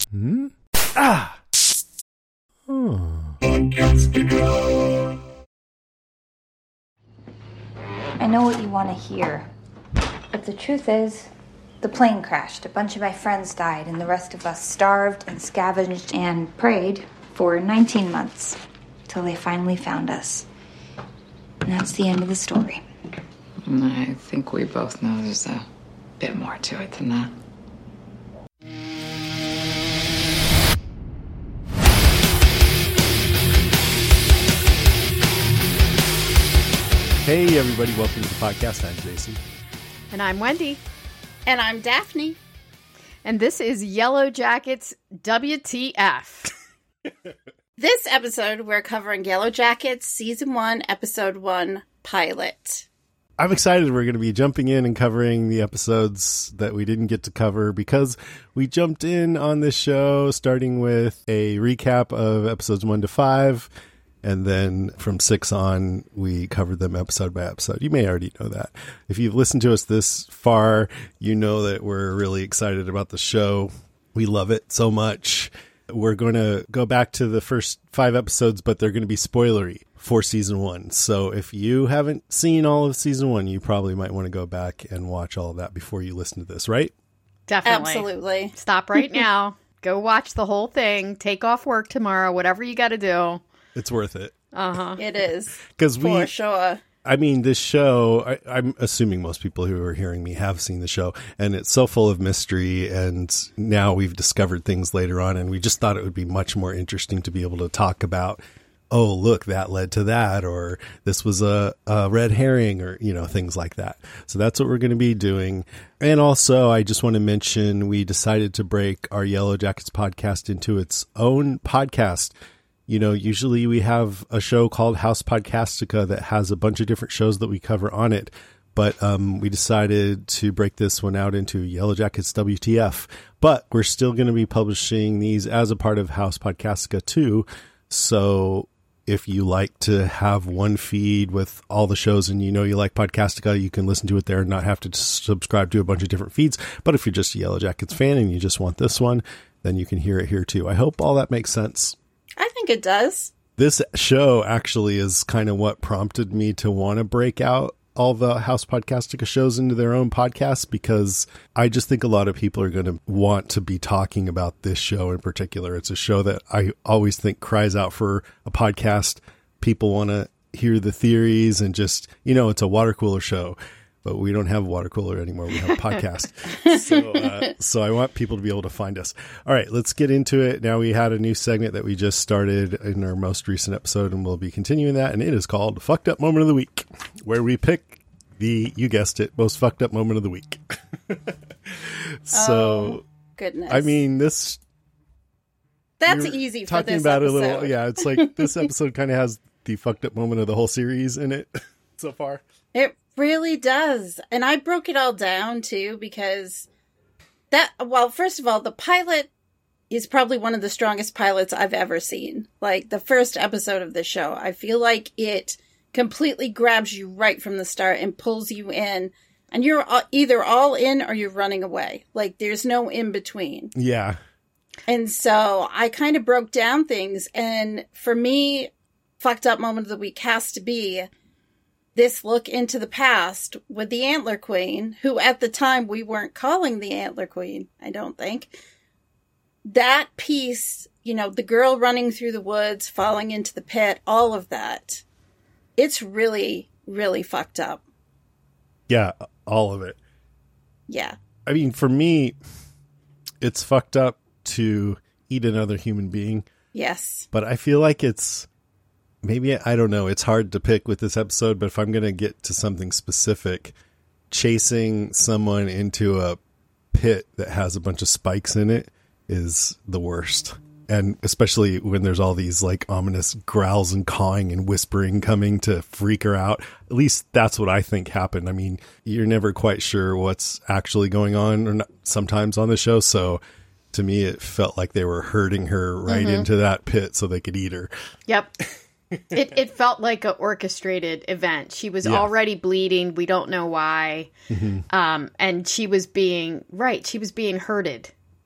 Hmm? Ah! Oh. I know what you want to hear, but the truth is, the plane crashed, a bunch of my friends died, and the rest of us starved and scavenged and prayed for 19 months, till they finally found us. And that's the end of the story. I think we both know there's a bit more to it than that. Hey, everybody. Welcome to the podcast. I'm Jason. And I'm Wendy. And I'm Daphne. And this is Yellow Jackets WTF. This episode, we're covering Yellow Jackets Season 1, Episode 1, Pilot. I'm excited. We're going to be jumping in and covering the episodes that we didn't get to cover because we jumped in on this show starting with a recap of episodes 1 to 5. And then from 6 on, we covered them episode by episode. You may already know that. If you've listened to us this far, you know that we're really excited about the show. We love it so much. We're going to go back to the first 5 episodes, but they're going to be spoilery for season 1. So if you haven't seen all of season 1, you probably might want to go back and watch all of that before you listen to this, right? Definitely. Absolutely. Stop right now. Go watch the whole thing. Take off work tomorrow. Whatever you got to do. It's worth it. Uh-huh. It is. For sure. I mean, this show, I'm assuming most people who are hearing me have seen the show, and it's so full of mystery, and now we've discovered things later on, and we just thought it would be much more interesting to be able to talk about, oh, look, that led to that, or this was a red herring, or, you know, things like that. So that's what we're going to be doing. And also, I just want to mention, we decided to break our Yellow Jackets podcast into its own podcast. You know, usually we have a show called House Podcastica that has a bunch of different shows that we cover on it. But we decided to break this one out into Yellow Jackets WTF. But we're still going to be publishing these as a part of House Podcastica too. So if you like to have one feed with all the shows and you know you like Podcastica, you can listen to it there and not have to subscribe to a bunch of different feeds. But if you're just a Yellow Jackets fan and you just want this one, then you can hear it here too. I hope all that makes sense. I think it does. This show actually is kind of what prompted me to want to break out all the House Podcastica shows into their own podcasts, because I just think a lot of people are going to want to be talking about this show in particular. It's a show that I always think cries out for a podcast. People want to hear the theories and just, you know, it's a water cooler show. But we don't have a water cooler anymore. We have a podcast. So I want people to be able to find us. All right, let's get into it. Now, we had a new segment that we just started in our most recent episode, and we'll be continuing that. And it is called Fucked Up Moment of the Week, where we pick the, you guessed it, most fucked up moment of the week. Oh, goodness. I mean, that's easy for talking this about episode. a little. Yeah, it's like this episode kind of has the fucked up moment of the whole series in it so far. It really does. And I broke it all down too, because first of all, the pilot is probably one of the strongest pilots I've ever seen. Like the first episode of the show, I feel like it completely grabs you right from the start and pulls you in, and you're either all in or you're running away. Like there's no in between. Yeah. And so I kind of broke down things, and for me, fucked up moment of the week has to be this look into the past with the Antler Queen, who at the time we weren't calling the Antler Queen, I don't think. That piece, you know, the girl running through the woods, falling into the pit, all of that. It's really, really fucked up. Yeah, all of it. Yeah. I mean, for me, it's fucked up to eat another human being. Yes. But I feel like it's... Maybe, I don't know, it's hard to pick with this episode, but if I'm going to get to something specific, chasing someone into a pit that has a bunch of spikes in it is the worst. And especially when there's all these like ominous growls and cawing and whispering coming to freak her out. At least that's what I think happened. I mean, you're never quite sure what's actually going on or not, sometimes on the show. So to me, it felt like they were herding her right into that pit so they could eat her. Yep. It felt like an orchestrated event. She was already bleeding. We don't know why. And she was being herded.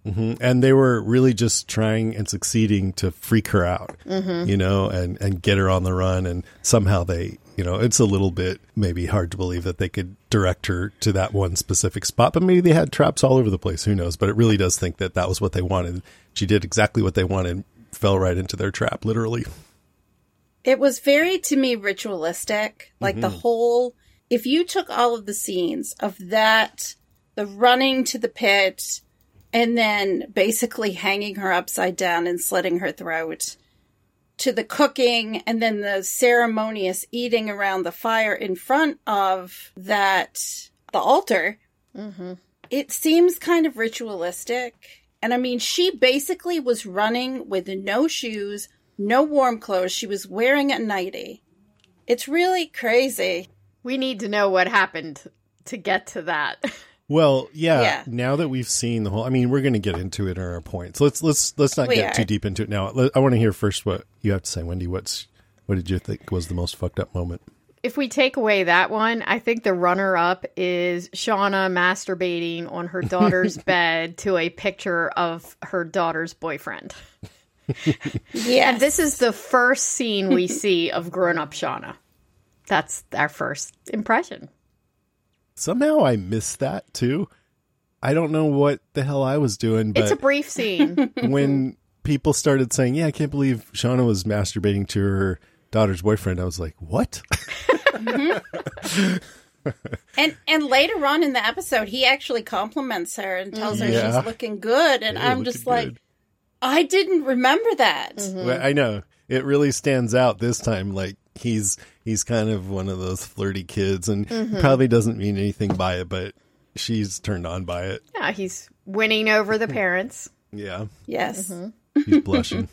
Mm-hmm. And they were really just trying and succeeding to freak her out, you know, and get her on the run. And somehow they, you know, it's a little bit maybe hard to believe that they could direct her to that one specific spot, but maybe they had traps all over the place. Who knows? But it really does think that that was what they wanted. She did exactly what they wanted, fell right into their trap, literally. It was very, to me, ritualistic. Like the whole, if you took all of the scenes of that, the running to the pit, and then basically hanging her upside down and slitting her throat, to the cooking, and then the ceremonious eating around the fire in front of the altar, it seems kind of ritualistic. And I mean, she basically was running with no shoes, no warm clothes. She was wearing a nightie. It's really crazy. We need to know what happened to get to that. Well, yeah. Now that we've seen the whole, I mean, we're going to get into it in our points. Let's not get too deep into it now. I want to hear first what you have to say, Wendy. What did you think was the most fucked up moment? If we take away that one, I think the runner-up is Shauna masturbating on her daughter's bed to a picture of her daughter's boyfriend. Yeah, and this is the first scene we see of grown-up Shauna. That's our first impression. Somehow I missed that, too. I don't know what the hell I was doing, but it's a brief scene. When people started saying, yeah, I can't believe Shauna was masturbating to her daughter's boyfriend, I was like, what? And later on in the episode, he actually compliments her and tells her she's looking good. And I'm just like, good. I didn't remember that. Well, I know. It really stands out this time. Like, he's kind of one of those flirty kids and probably doesn't mean anything by it, but she's turned on by it. Yeah, he's winning over the parents. Yeah. Yes. He's blushing.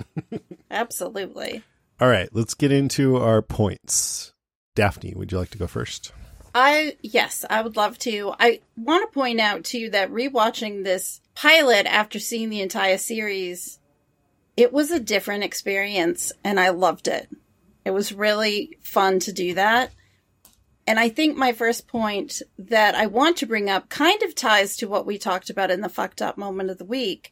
Absolutely. All right, let's get into our points. Daphne, would you like to go first? Yes, I would love to. I want to point out, too, that rewatching this pilot after seeing the entire series, it was a different experience, and I loved it. It was really fun to do that. And I think my first point that I want to bring up kind of ties to what we talked about in the fucked up moment of the week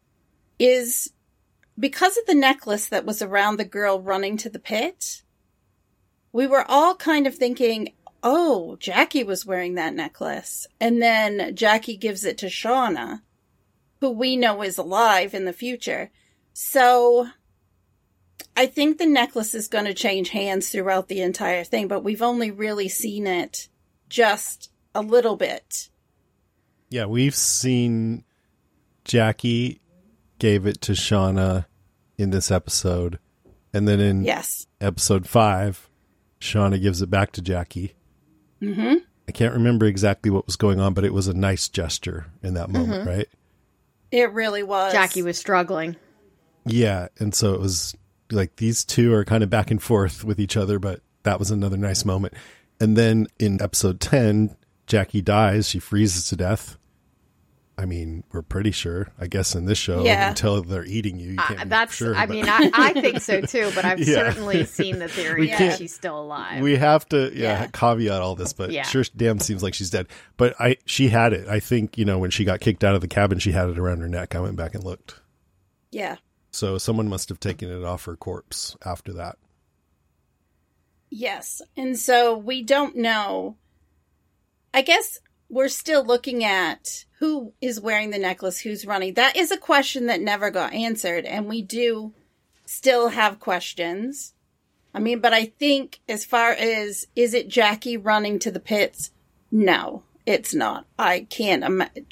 is because of the necklace that was around the girl running to the pit, we were all kind of thinking, oh, Jackie was wearing that necklace. And then Jackie gives it to Shauna, who we know is alive in the future. So I think the necklace is going to change hands throughout the entire thing, but we've only really seen it just a little bit. Yeah, we've seen Jackie gave it to Shauna in this episode. And then in episode 5, Shauna gives it back to Jackie. Mm-hmm. I can't remember exactly what was going on, but it was a nice gesture in that moment, right? It really was. Jackie was struggling. Yeah, and so it was like these two are kind of back and forth with each other, but that was another nice moment. And then in episode 10, Jackie dies. She freezes to death. I mean, we're pretty sure, I guess, in this show, until they're eating you can't be sure. I mean, I think so, too, but I've certainly seen the theory that she's still alive. We have to caveat all this, but sure damn seems like she's dead. But she had it. I think, when she got kicked out of the cabin, she had it around her neck. I went back and looked. Yeah. So someone must have taken it off her corpse after that. Yes. And so we don't know. I guess we're still looking at who is wearing the necklace, who's running. That is a question that never got answered, and we do still have questions. I mean, but I think as far as, is it Jackie running to the pits? No, it's not. I can't imagine.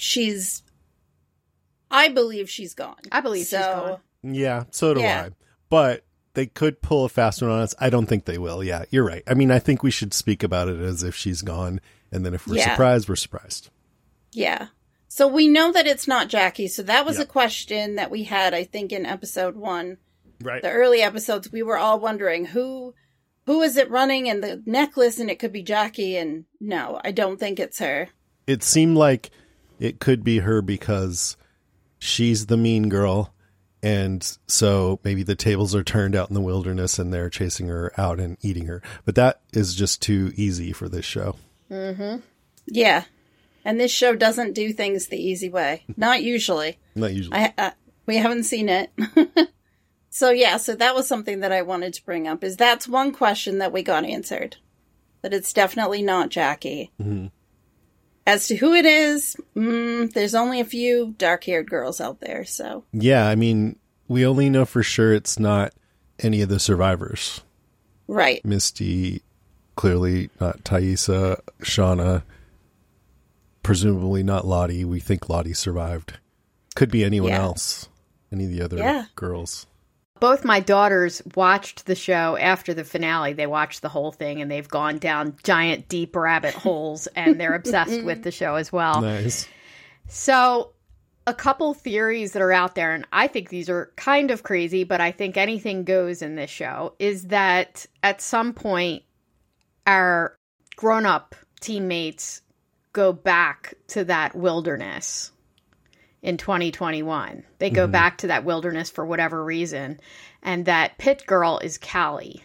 I believe she's gone. I believe she's gone. Yeah, so do I. But they could pull a fast one on us. I don't think they will. Yeah, you're right. I mean, I think we should speak about it as if she's gone. And then if we're surprised, we're surprised. Yeah. So we know that it's not Jackie. So that was a question that we had, I think, in episode 1. Right. The early episodes, we were all wondering who is it running and the necklace, and it could be Jackie. And no, I don't think it's her. It seemed like it could be her because she's the mean girl. And so maybe the tables are turned out in the wilderness and they're chasing her out and eating her. But that is just too easy for this show. Mm-hmm. Yeah. And this show doesn't do things the easy way. Not usually. Not usually. We haven't seen it. So that was something that I wanted to bring up, is that's one question that we got answered. That it's definitely not Jackie. Mm-hmm. As to who it is, there's only a few dark-haired girls out there, so. Yeah, I mean, we only know for sure it's not any of the survivors. Right. Misty, clearly not Taissa, Shauna, presumably not Lottie. We think Lottie survived. Could be anyone else. Any of the other girls. Both my daughters watched the show after the finale. They watched the whole thing, and they've gone down giant, deep rabbit holes, and they're obsessed with the show as well. Nice. So, a couple theories that are out there, and I think these are kind of crazy, but I think anything goes in this show, is that at some point, our grown-up teammates go back to that wilderness in 2021. They go back to that wilderness for whatever reason, and that pit girl is Callie.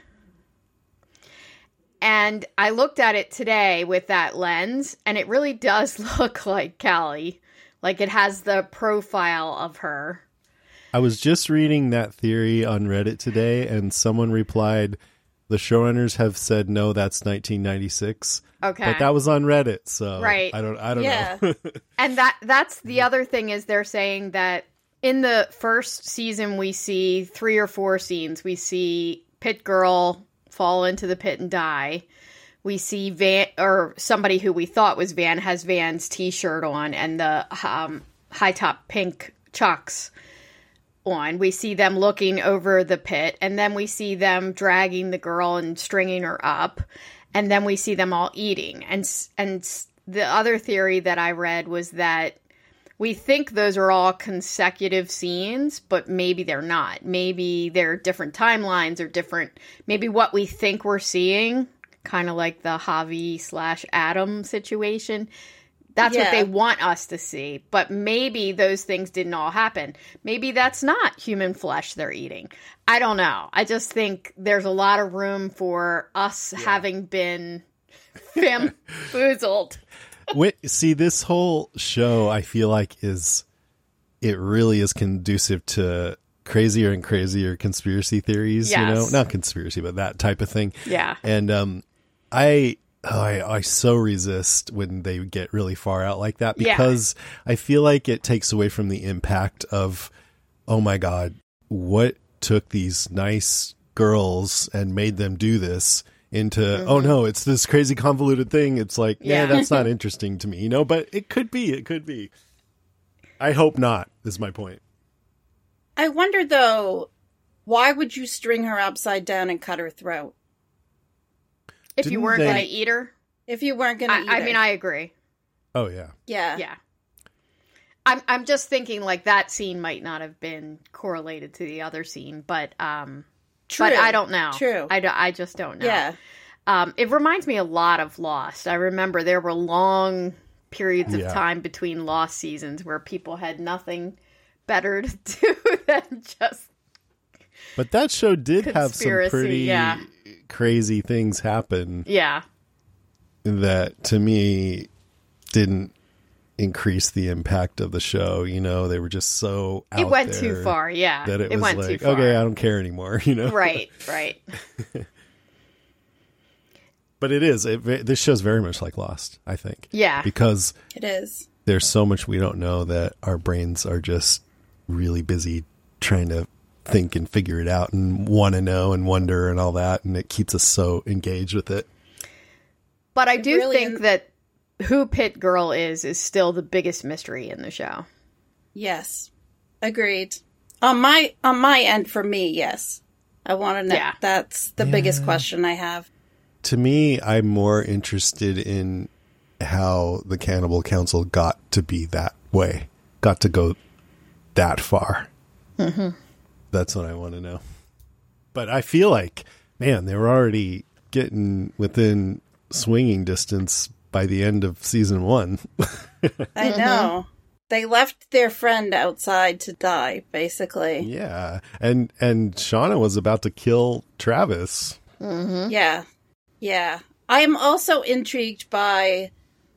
And I looked at it today with that lens, and it really does look like Callie. Like, it has the profile of her. I was just reading that theory on Reddit today, and someone replied, the showrunners have said, no, that's 1996. Okay. But that was on Reddit, so right. I don't know. And that's the other thing, is they're saying that in the first season we see 3 or 4 scenes. We see Pit Girl fall into the pit and die. We see Van, or somebody who we thought was Van, has Van's t-shirt on and the high top pink chucks on. We see them looking over the pit, and then we see them dragging the girl and stringing her up, and then we see them all eating. And the other theory that I read was that we think those are all consecutive scenes, but maybe they're not. Maybe they're different timelines or different. Maybe what we think we're seeing, kind of like the Javi/Adam situation, that's what they want us to see. But maybe those things didn't all happen. Maybe that's not human flesh they're eating. I don't know. I just think there's a lot of room for us having been bamboozled. See, this whole show, I feel like it really is conducive to crazier and crazier conspiracy theories, you know, not conspiracy, but that type of thing. Yeah. And I so resist when they get really far out like that, because I feel like it takes away from the impact of, oh my God, what took these nice girls and made them do this into, oh no, it's this crazy convoluted thing. It's like, yeah, that's not interesting to me, you know, but it could be. I hope not, is my point. I wonder though, why would you string her upside down and cut her throat? If you weren't going to eat her? If you weren't going to eat her. I mean, I agree. Oh, yeah. Yeah. I'm just thinking, like, that scene might not have been correlated to the other scene, but true. But I don't know. True. I just don't know. Yeah. It reminds me a lot of Lost. I remember there were long periods of time between Lost seasons where people had nothing better to do than just. But that show did have some pretty crazy things happen. Yeah. That to me didn't increase the impact of the show. You know, they were just so out there. It went too far, yeah. That it was went like, too far. okay, I don't care anymore, you know? Right. But it is. This show's very much like Lost, I think. Yeah. Because it is. There's so much we don't know that our brains are just really busy trying to think and figure it out and want to know and wonder and all that. And it keeps us so engaged with it. But I do think that who Pit Girl is still the biggest mystery in the show. Yes. Agreed. On my end, for me, yes. I want to know. Yeah. That's the biggest question I have. To me, I'm more interested in how the Cannibal Council got to be that way, got to go that far. Mm-hmm. That's what I want to know. But I feel like, man, they were already getting within swinging distance by the end of season 1. I know. They left their friend outside to die, basically. Yeah. And Shauna was about to kill Travis. Mm-hmm. Yeah. I am also intrigued by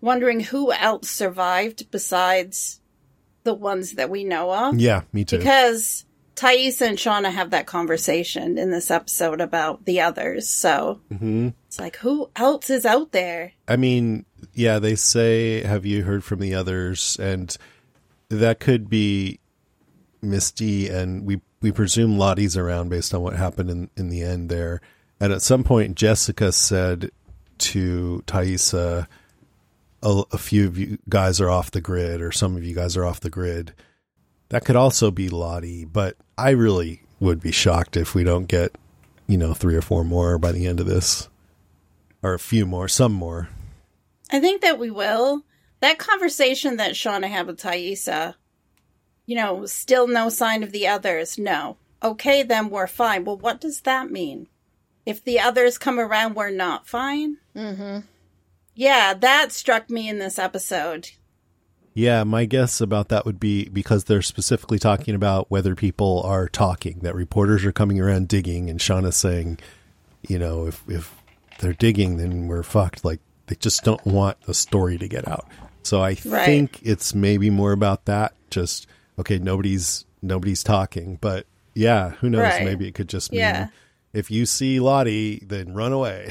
wondering who else survived besides the ones that we know of. Yeah, me too. Because Taissa and Shauna have that conversation in this episode about the others. So it's like, who else is out there? I mean, yeah, they say, have you heard from the others? And that could be Misty, and we presume Lottie's around based on what happened in the end there. And at some point, Jessica said to Taissa, a few of you guys are off the grid, or some of you guys are off the grid. That could also be Lottie, but I really would be shocked if we don't get, 3 or 4 more by the end of this. Or a few more, some more. I think that we will. That conversation that Shauna had with Taissa, still no sign of the others. No. Okay, then we're fine. Well, what does that mean? If the others come around, we're not fine? Mm-hmm. Yeah, that struck me in this episode. Yeah, my guess about that would be because they're specifically talking about whether people are talking, that reporters are coming around digging, and Shauna's saying, if they're digging, then we're fucked. Like, they just don't want the story to get out. So I think it's maybe more about that. Just, okay, nobody's talking. But yeah, who knows? Right. Maybe it could just mean if you see Lottie, then run away.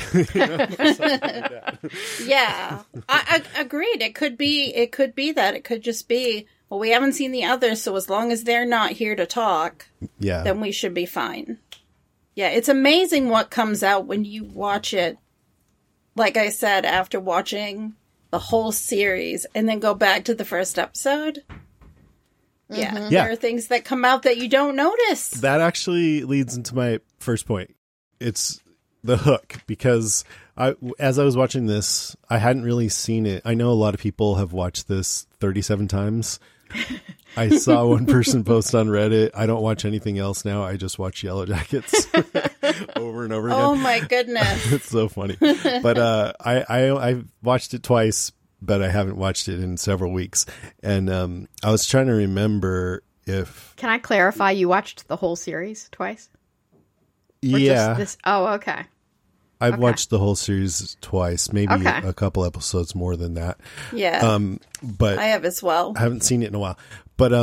Yeah, I agreed. It could be that. It could just be, well, we haven't seen the others, so as long as they're not here to talk, then we should be fine. Yeah, it's amazing what comes out when you watch it. Like I said, after watching the whole series and then go back to the first episode. Yeah, there are things that come out that you don't notice. That actually leads into my first point. It's the hook, because as I was watching this, I hadn't really seen it. I know a lot of people have watched this 37 times. I saw one person post on Reddit, I don't watch anything else now. I just watch Yellow Jackets over and over again. Oh my goodness. It's so funny. But I watched it twice, but I haven't watched it in several weeks. And I was trying to remember if... Can I clarify, you watched the whole series twice? Or yeah. Just this? Oh, okay. I've watched the whole series twice, maybe a couple episodes more than that. Yeah. But I have as well. I haven't seen it in a while. But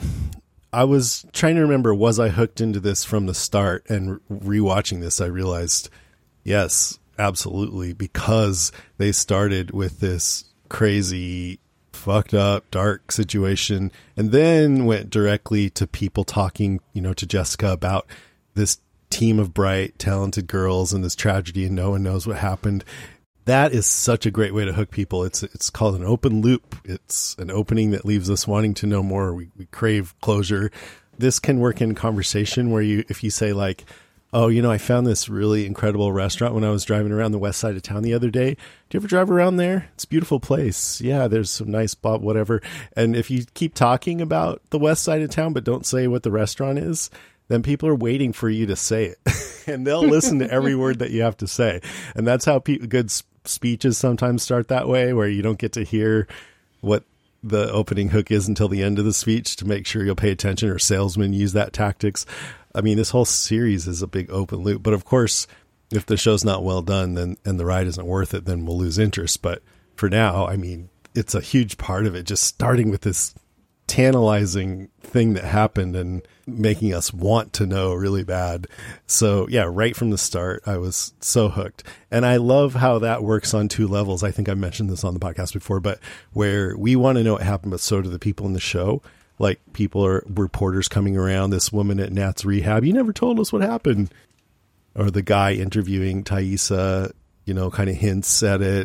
I was trying to remember, was I hooked into this from the start? And rewatching this, I realized, yes, absolutely, because they started with this crazy, fucked up, dark situation, and then went directly to people talking, to Jessica about this team of bright, talented girls and this tragedy, and no one knows what happened. That is such a great way to hook people. It's called an open loop. It's an opening that leaves us wanting to know more. We crave closure. This can work in conversation where if you say like, oh, I found this really incredible restaurant when I was driving around the west side of town the other day. Do you ever drive around there? It's a beautiful place. Yeah, there's some nice Bob, whatever. And if you keep talking about the west side of town, but don't say what the restaurant is, then people are waiting for you to say it. And they'll listen to every word that you have to say. And that's how good speeches sometimes start that way, where you don't get to hear what the opening hook is until the end of the speech to make sure you'll pay attention, or salesmen use that tactics. I mean, this whole series is a big open loop. But of course, if the show's not well done, then and the ride isn't worth it, then we'll lose interest. But for now, I mean, it's a huge part of it, just starting with this tantalizing thing that happened and making us want to know really bad. So yeah, right from the start, I was so hooked. And I love how that works on 2 levels. I think I mentioned this on the podcast before, but where we want to know what happened, but so do the people in the show. Like, people are reporters coming around, this woman at Nat's rehab, you never told us what happened. Or the guy interviewing Taissa, kind of hints at it.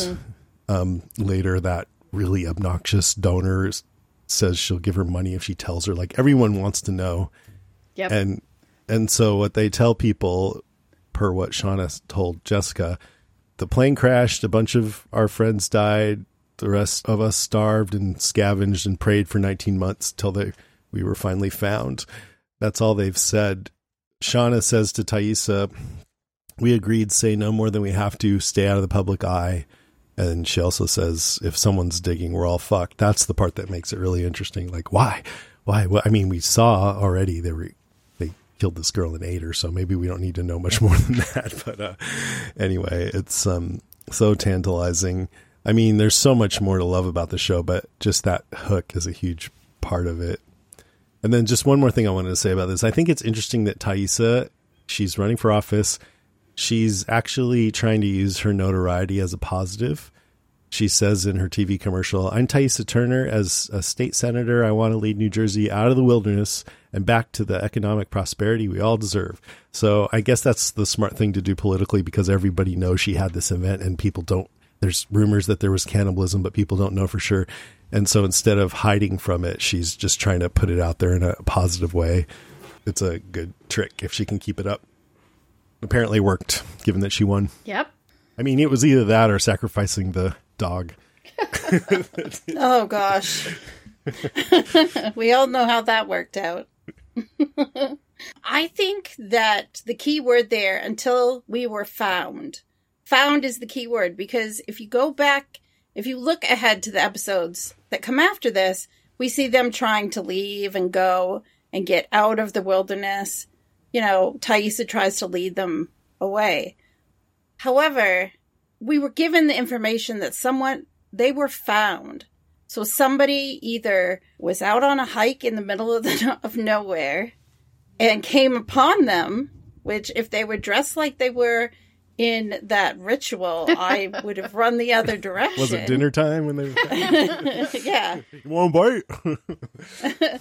And later that really obnoxious donor says she'll give her money if she tells her. Like, everyone wants to know. Yep. And so what they tell people, per what Shauna told Jessica, the plane crashed, a bunch of our friends died, the rest of us starved and scavenged and prayed for 19 months till we were finally found. That's all they've said. Shauna says to Taissa, we agreed, say no more than we have to, stay out of the public eye. And she also says, if someone's digging, we're all fucked. That's the part that makes it really interesting. Like, why? Well, I mean, we saw already they killed this girl and ate her, so maybe we don't need to know much more than that. But anyway, it's so tantalizing. I mean, there's so much more to love about the show, but just that hook is a huge part of it. And then just one more thing I wanted to say about this. I think it's interesting that Taissa, she's running for office. She's actually trying to use her notoriety as a positive. She says in her TV commercial, "I'm Taissa Turner. As a state senator, I want to lead New Jersey out of the wilderness and back to the economic prosperity we all deserve." So I guess that's the smart thing to do politically, because everybody knows she had this event and people don't. There's rumors that there was cannibalism, but people don't know for sure. And so instead of hiding from it, she's just trying to put it out there in a positive way. It's a good trick if she can keep it up. Apparently worked, given that she won. Yep. I mean, it was either that or sacrificing the dog. Oh, gosh. We all know how that worked out. I think that the key word there, until we were found. Found is the key word, because if you go back, if you look ahead to the episodes that come after this, we see them trying to leave and go and get out of the wilderness. You know, Taissa tries to lead them away. However, we were given the information that they were found. So somebody either was out on a hike in the middle of nowhere and came upon them, which if they were dressed like they were in that ritual, I would have run the other direction. Was it dinner time when they were Yeah. You want a bite?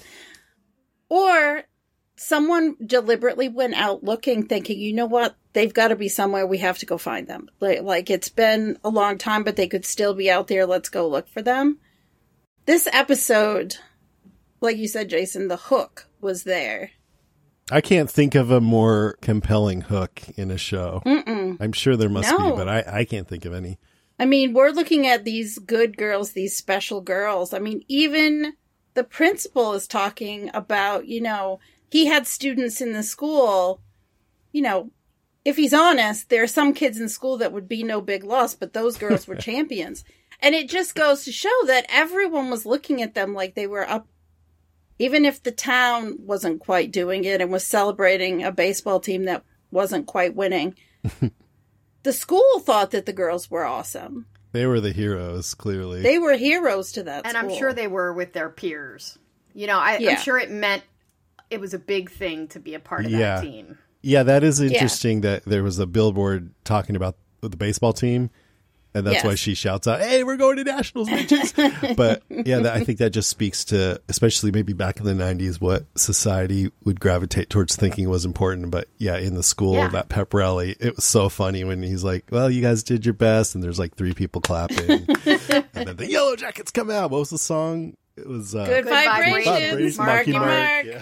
Or someone deliberately went out looking, thinking, you know what? They've got to be somewhere. We have to go find them. Like it's been a long time, but they could still be out there. Let's go look for them. This episode, like you said, Jason, the hook was there. I can't think of a more compelling hook in a show. Mm-mm. I'm sure there must No. be, but I can't think of any. I mean, we're looking at these good girls, these special girls. I mean, even the principal is talking about, you know, he had students in the school, you know, if he's honest, there are some kids in school that would be no big loss, but those girls were champions. And it just goes to show that everyone was looking at them like they were up. Even if the town wasn't quite doing it and was celebrating a baseball team that wasn't quite winning, the school thought that the girls were awesome. They were the heroes, clearly. They were heroes to that And school. I'm sure they were with their peers. You know, Yeah. I'm sure it was a big thing to be a part of that team. Yeah, that is interesting that there was a billboard talking about the baseball team. And that's why she shouts out, "Hey, we're going to nationals, bitches." But yeah, I think that just speaks to, especially maybe back in the 90s, what society would gravitate towards thinking was important. But yeah, in the school, that pep rally, it was so funny when he's like, "Well, you guys did your best." And there's like 3 people clapping. And then the Yellow Jackets come out. What was the song? It was Good Vibrations, Marky Mark. Yeah.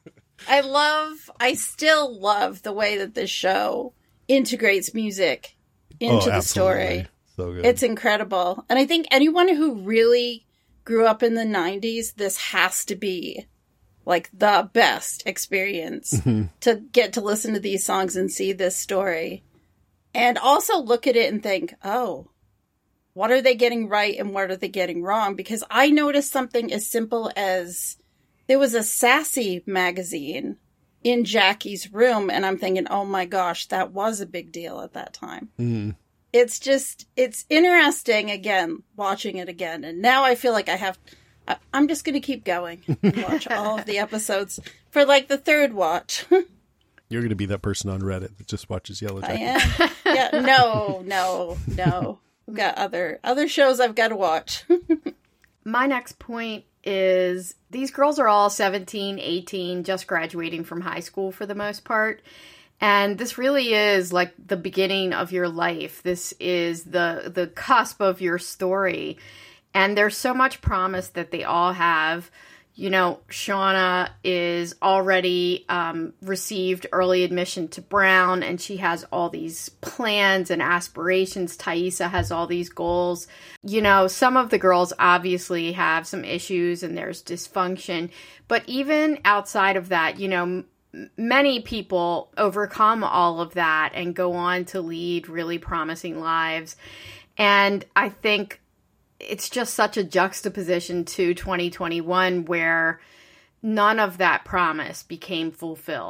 I still love the way that this show integrates music into the story. So good. It's incredible. And I think anyone who really grew up in the 90s, this has to be like the best experience to get to listen to these songs and see this story. And also look at it and think, oh, what are they getting right and what are they getting wrong? Because I noticed something as simple as there was a Sassy magazine in Jackie's room, and I'm thinking, oh my gosh, that was a big deal at that time. Mm. It's interesting, again, watching it again. And now I feel like I'm just going to keep going and watch all of the episodes for like the third watch. You're going to be that person on Reddit that just watches Yellow I Jackets. am. Yeah, no. I've got other shows I've got to watch. My next point is these girls are all 17, 18, just graduating from high school for the most part. And this really is like the beginning of your life. This is the cusp of your story. And there's so much promise that they all have. You know, Shauna is already received early admission to Brown, and she has all these plans and aspirations. Taissa has all these goals. You know, some of the girls obviously have some issues and there's dysfunction. But even outside of that, you know, many people overcome all of that and go on to lead really promising lives. And I think it's just such a juxtaposition to 2021 where none of that promise became fulfilled.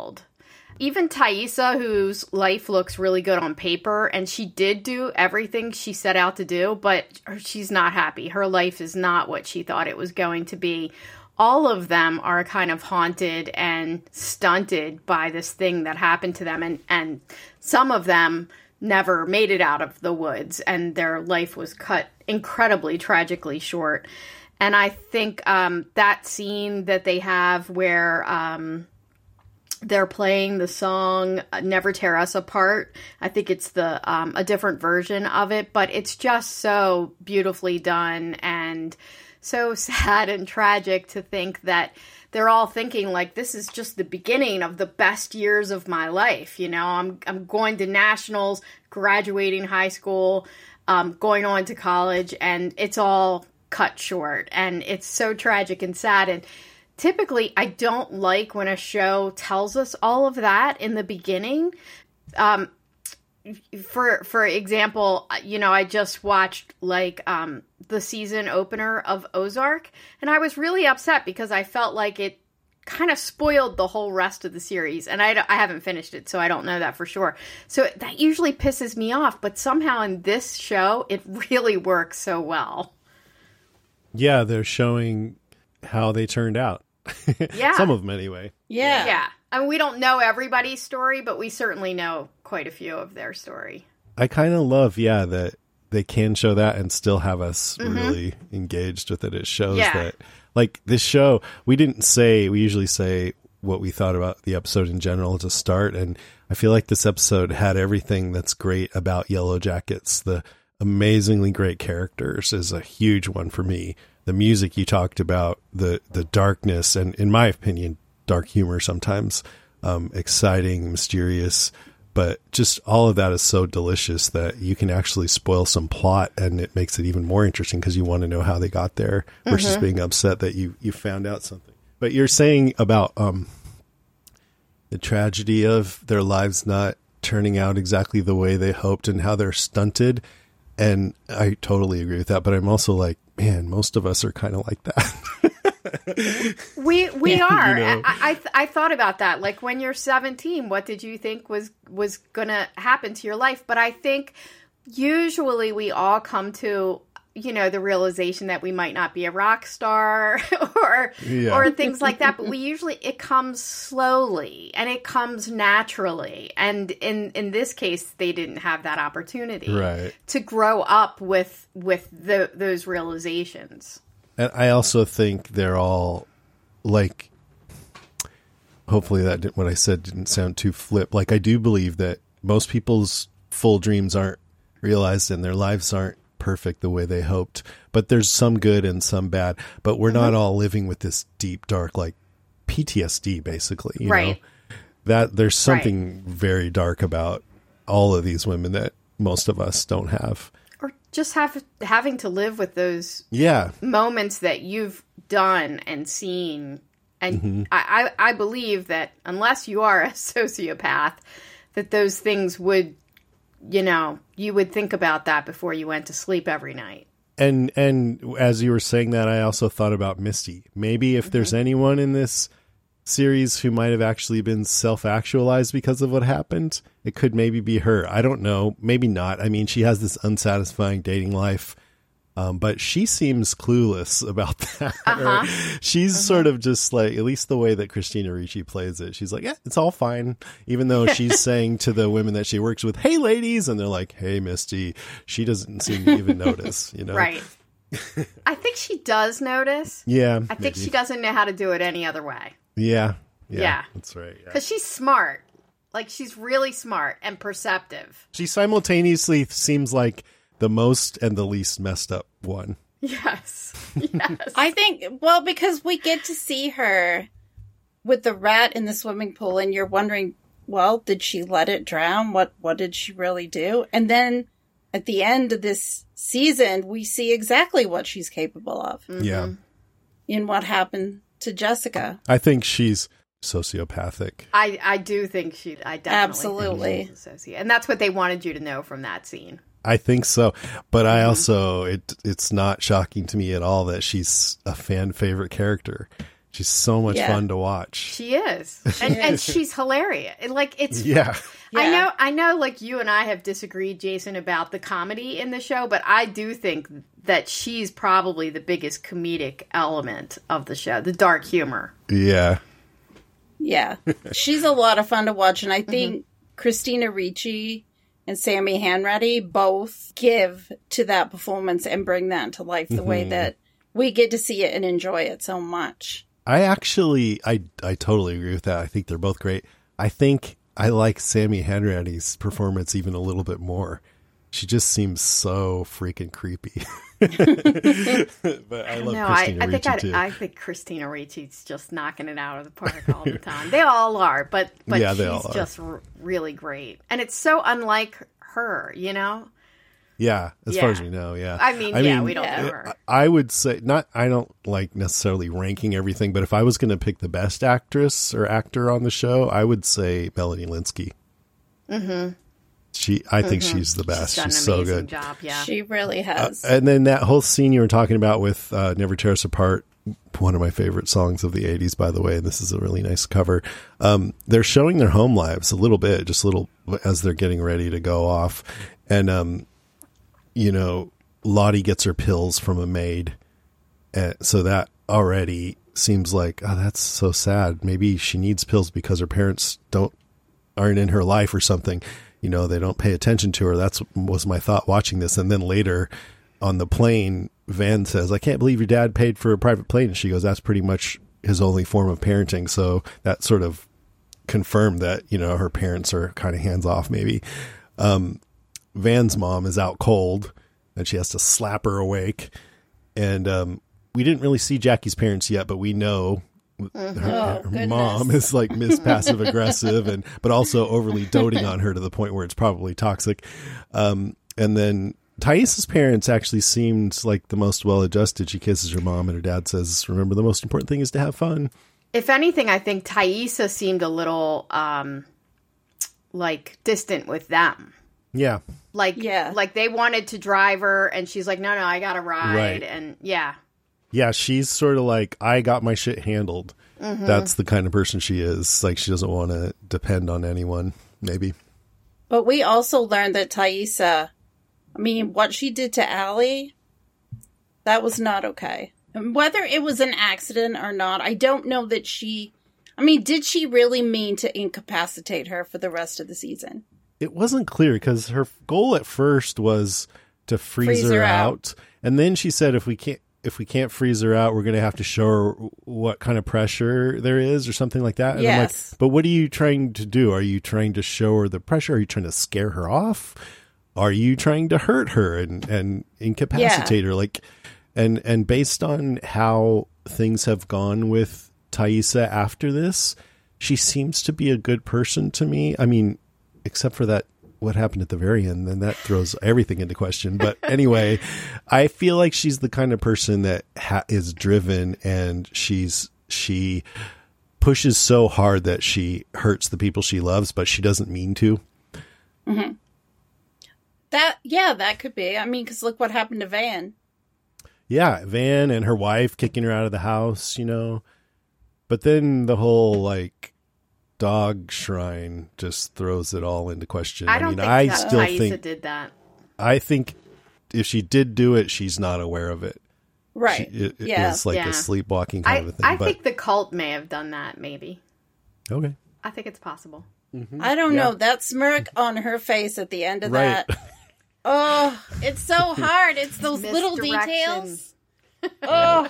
Even Thaisa, whose life looks really good on paper, and she did do everything she set out to do, but she's not happy. Her life is not what she thought it was going to be. All of them are kind of haunted and stunted by this thing that happened to them, and some of them never made it out of the woods, and their life was cut incredibly tragically short. And I think that scene that they have where they're playing the song Never Tear Us Apart, I think it's a different version of it, but it's just so beautifully done and so sad and tragic to think that they're all thinking like, this is just the beginning of the best years of my life. You know, I'm going to nationals, graduating high school, going on to college, and it's all cut short. And it's so tragic and sad. And typically, I don't like when a show tells us all of that in the beginning. For example, you know, I just watched the season opener of Ozark, and I was really upset because I felt like it kind of spoiled the whole rest of the series, and I haven't finished it, so I don't know that for sure. So that usually pisses me off, but somehow in this show, it really works so well. Yeah, they're showing how they turned out. Yeah. Some of them, anyway. Yeah. Yeah. I mean, we don't know everybody's story, but we certainly know quite a few of their story. I kind of love, that they can show that and still have us really engaged with it. It shows that, like, this show, we usually say what we thought about the episode in general to start, and I feel like this episode had everything that's great about Yellow Jackets. The amazingly great characters is a huge one for me. The music you talked about, the darkness, and in my opinion, dark humor sometimes, exciting, mysterious, but just all of that is so delicious that you can actually spoil some plot, and it makes it even more interesting because you want to know how they got there versus being upset that you found out something. But you're saying about the tragedy of their lives not turning out exactly the way they hoped and how they're stunted, and I totally agree with that, but I'm also like, man, most of us are kind of like that. We are. You know? I thought about that. Like, when you're 17, what did you think was going to happen to your life? But I think usually we all come to, you know, the realization that we might not be a rock star or things like that. But it comes slowly and it comes naturally. And in this case, they didn't have that opportunity to grow up with those realizations. And I also think they're all like, hopefully what I said didn't sound too flip. Like, I do believe that most people's full dreams aren't realized and their lives aren't perfect the way they hoped, but there's some good and some bad, but we're not all living with this deep, dark, like PTSD, basically, you know, that there's something very dark about all of these women that most of us don't have. Or just having to live with those moments that you've done and seen. And I believe that unless you are a sociopath, that those things would, you know, you would think about that before you went to sleep every night. And as you were saying that, I also thought about Misty. Maybe if there's anyone in this series who might have actually been self-actualized because of what happened, it could maybe be her. I don't know. Maybe not. I mean, she has this unsatisfying dating life, but she seems clueless about that. She's sort of just like, at least the way that Christina Ricci plays it, she's like, yeah, it's all fine. Even though she's saying to the women that she works with, hey, ladies, and they're like, hey, Misty. She doesn't seem to even notice, you know? Right. I think she does notice. Yeah. I think she doesn't know how to do it any other way. Yeah. That's right. Because she's smart. Like, she's really smart and perceptive. She simultaneously seems like the most and the least messed up one. Yes. I think, well, because we get to see her with the rat in the swimming pool, and you're wondering, well, did she let it drown? What did she really do? And then at the end of this season, we see exactly what she's capable of. Yeah. In what happened to Jessica. I think she's sociopathic. I do think I definitely Absolutely. think she's a sociopath. And that's what they wanted you to know from that scene. I think so. But I also, it's not shocking to me at all that she's a fan favorite character. She's so much fun to watch. She is. And she's hilarious. Like, it's... Yeah. I know, like, you and I have disagreed, Jason, about the comedy in the show, but I do think that she's probably the biggest comedic element of the show, the dark humor. Yeah. Yeah. She's a lot of fun to watch, and I think Christina Ricci and Sammy Hanratty both give to that performance and bring that to life the way that we get to see it and enjoy it so much. I totally agree with that. I think they're both great. I think I like Sammy Hanratty's performance even a little bit more. She just seems so freaking creepy. But I love Christina Ricci too. I think Christina Ricci's just knocking it out of the park all the time. They all are, but yeah, she's just really great. And it's so unlike her, you know? Yeah, as far as we know, yeah. I mean, we don't know her. I would say, I don't like necessarily ranking everything, but if I was going to pick the best actress or actor on the show, I would say Melanie Lynskey. Mm-hmm. I think she's the best. She's so good. Job, yeah. She really has. And then that whole scene you were talking about with Never Tear Us Apart, one of my favorite songs of the 80s, by the way, and this is a really nice cover. They're showing their home lives a little bit, just a little as they're getting ready to go off. And, you know, Lottie gets her pills from a maid. And so that already seems like, oh, that's so sad. Maybe she needs pills because her parents aren't in her life or something. You know, they don't pay attention to her. Was my thought watching this. And then later on the plane, Van says, I can't believe your dad paid for a private plane. And she goes, that's pretty much his only form of parenting. So that sort of confirmed that, you know, her parents are kind of hands off maybe. Van's mom is out cold and she has to slap her awake. And we didn't really see Jackie's parents yet, but we know her mom is like Miss Passive Aggressive but also overly doting on her to the point where it's probably toxic. And then Thaisa's parents actually seemed like the most well-adjusted. She kisses her mom and her dad says, remember, the most important thing is to have fun. If anything, I think Thaisa seemed a little like distant with them. Yeah. Like they wanted to drive her and she's like, no, I got to ride. Right. And yeah, she's sort of like, I got my shit handled. Mm-hmm. That's the kind of person she is. Like, she doesn't want to depend on anyone, maybe. But we also learned that Thaisa, I mean, what she did to Allie, that was not okay. And whether it was an accident or not, I don't know that did she really mean to incapacitate her for the rest of the season? It wasn't clear because her goal at first was to freeze her out. And then she said, if we can't freeze her out, we're going to have to show her what kind of pressure there is or something like that. And I'm like, but what are you trying to do? Are you trying to show her the pressure? Are you trying to scare her off? Are you trying to hurt her and incapacitate her? Like, and based on how things have gone with Thaisa after this, she seems to be a good person to me. I mean, except for that, what happened at the very end, then that throws everything into question. But anyway, I feel like she's the kind of person that is driven and she pushes so hard that she hurts the people she loves, but she doesn't mean to. Mm-hmm. That could be. I mean, because look what happened to Van. Yeah, Van and her wife kicking her out of the house, you know. But then the whole, like, dog shrine just throws it all into question. I still think Thaisa did that. I think if she did do it, she's not aware of it. Right. It is like a sleepwalking kind of a thing. I think the cult may have done that, maybe. Okay. I think it's possible. Mm-hmm. I don't know. That smirk on her face at the end of that. Oh, it's so hard. It's those little details. Oh,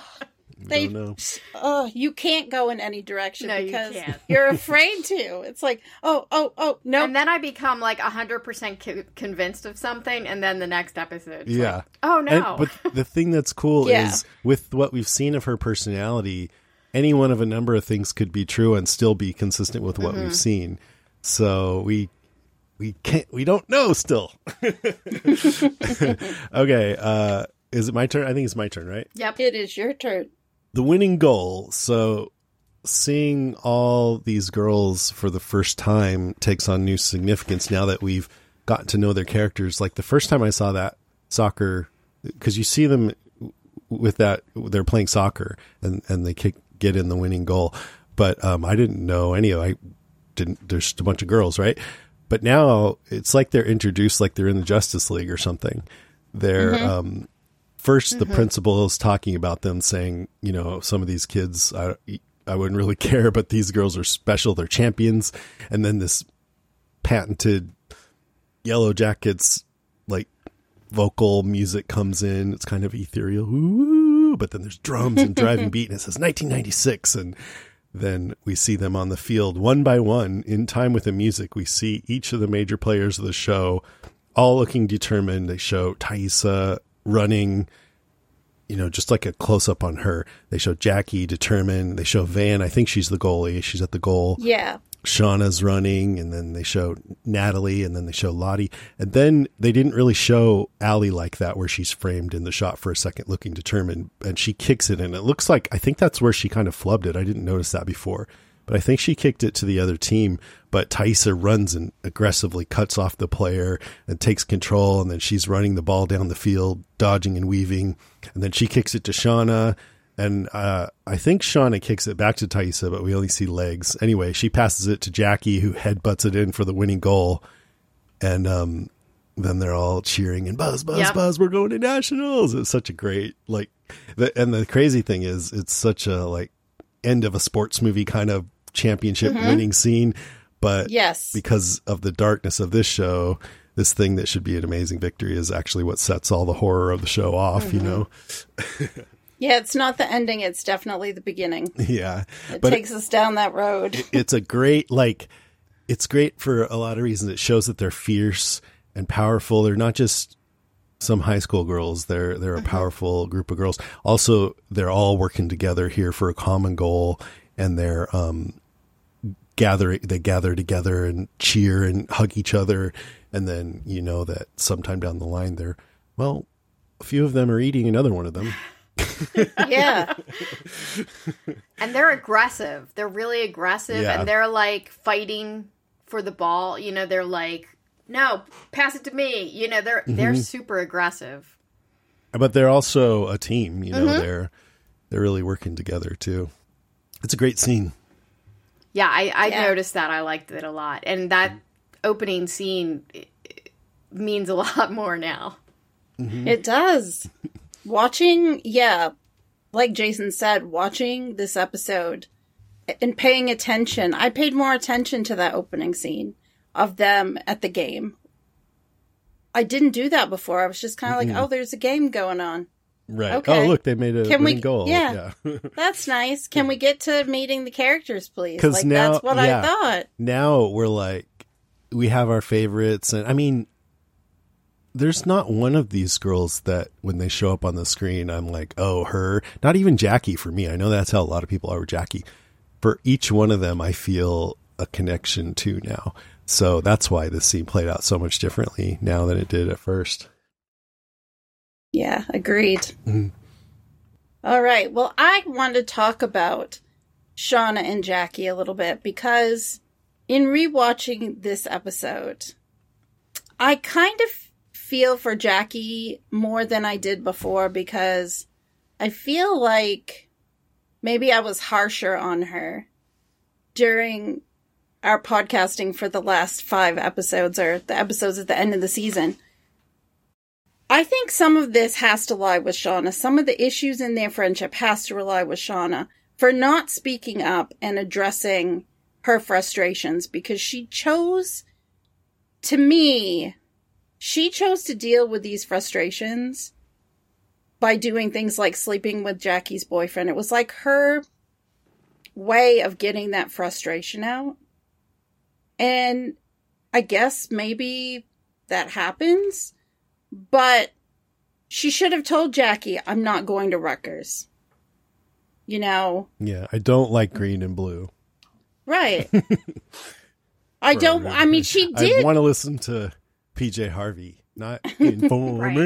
you can't go in any direction because you're afraid to. It's like, no. And then I become like 100% convinced of something, and then the next episode, like, oh no. But the thing that's cool is with what we've seen of her personality, any one of a number of things could be true and still be consistent with what we've seen. So we don't know still. Okay. Is it my turn? I think it's my turn, right? Yep. It is your turn. The winning goal. So seeing all these girls for the first time takes on new significance now that we've gotten to know their characters. Like the first time I saw that soccer, because you see them with that, they're playing soccer and they kick get in the winning goal. But I didn't know any of there's just a bunch of girls, right? But now it's like they're introduced like they're in the Justice League or something. They're first the principal is talking about them, saying, you know, some of these kids I wouldn't really care, but these girls are special, they're champions. And then this patented Yellow Jackets like vocal music comes in. It's kind of ethereal, ooh, but then there's drums and driving beat, and it says 1996, and then we see them on the field one by one in time with the music. We see each of the major players of the show all looking determined. They show Taissa running, you know, just like a close up on her. They show Jackie determined. They show Van. I think she's the goalie. She's at the goal. Yeah. Shauna's running, and then they show Natalie, and then they show Lottie. And then they didn't really show Allie like that, where she's framed in the shot for a second looking determined, and she kicks it, and it looks like, I think that's where she kind of flubbed it. I didn't notice that before, but I think she kicked it to the other team. But Taissa runs and aggressively cuts off the player and takes control, and then she's running the ball down the field, dodging and weaving, and then she kicks it to Shauna. And I think Shauna kicks it back to Taissa, but we only see legs. Anyway, she passes it to Jackie, who headbutts it in for the winning goal. And then they're all cheering and buzz, buzz, we're going to nationals. It's such a great, like, and the crazy thing is, it's such a like end of a sports movie kind of championship winning scene. But yes, because of the darkness of this show, this thing that should be an amazing victory is actually what sets all the horror of the show off, you know? Yeah, it's not the ending. It's definitely the beginning. Yeah. It takes us down that road. It's a great, like, it's great for a lot of reasons. It shows that they're fierce and powerful. They're not just some high school girls. They're a powerful group of girls. Also, they're all working together here for a common goal, and they're they gather together and cheer and hug each other. And then, you know, that sometime down the line, a few of them are eating another one of them. Yeah. And they're aggressive. They're really aggressive. Yeah. And they're like fighting for the ball. You know, they're like, no, pass it to me. You know, they're super aggressive. But they're also a team, you know, they're really working together too. It's a great scene. Yeah, I noticed that. I liked it a lot. And that opening scene means a lot more now. It does. Watching, like Jason said, watching this episode and paying attention, I paid more attention to that opening scene of them at the game. I didn't do that before. I was just kind of like, oh, there's a game going on. Right. Okay. Oh, look, they made a winning goal. Yeah. That's nice. Can we get to meeting the characters, please? Like, now, that's what I thought. Now we're like, we have our favorites. And I mean, there's not one of these girls that when they show up on the screen, I'm like, oh, her. Not even Jackie for me. I know that's how a lot of people are with Jackie. For each one of them, I feel a connection to now. So that's why this scene played out so much differently now than it did at first. Yeah, agreed. All right. Well, I want to talk about Shauna and Jackie a little bit because in rewatching this episode, I kind of feel for Jackie more than I did before because I feel like maybe I was harsher on her during our podcasting for the last 5 episodes or the episodes at the end of the season. I think some of this has to lie with Shauna. Some of the issues in their friendship has to rely with Shauna for not speaking up and addressing her frustrations because she chose to deal with these frustrations by doing things like sleeping with Jackie's boyfriend. It was like her way of getting that frustration out. And I guess maybe that happens, but she should have told Jackie, I'm not going to Rutgers. You know? Yeah, I don't like green and blue. Right. She did. I want to listen to PJ Harvey, not Informer.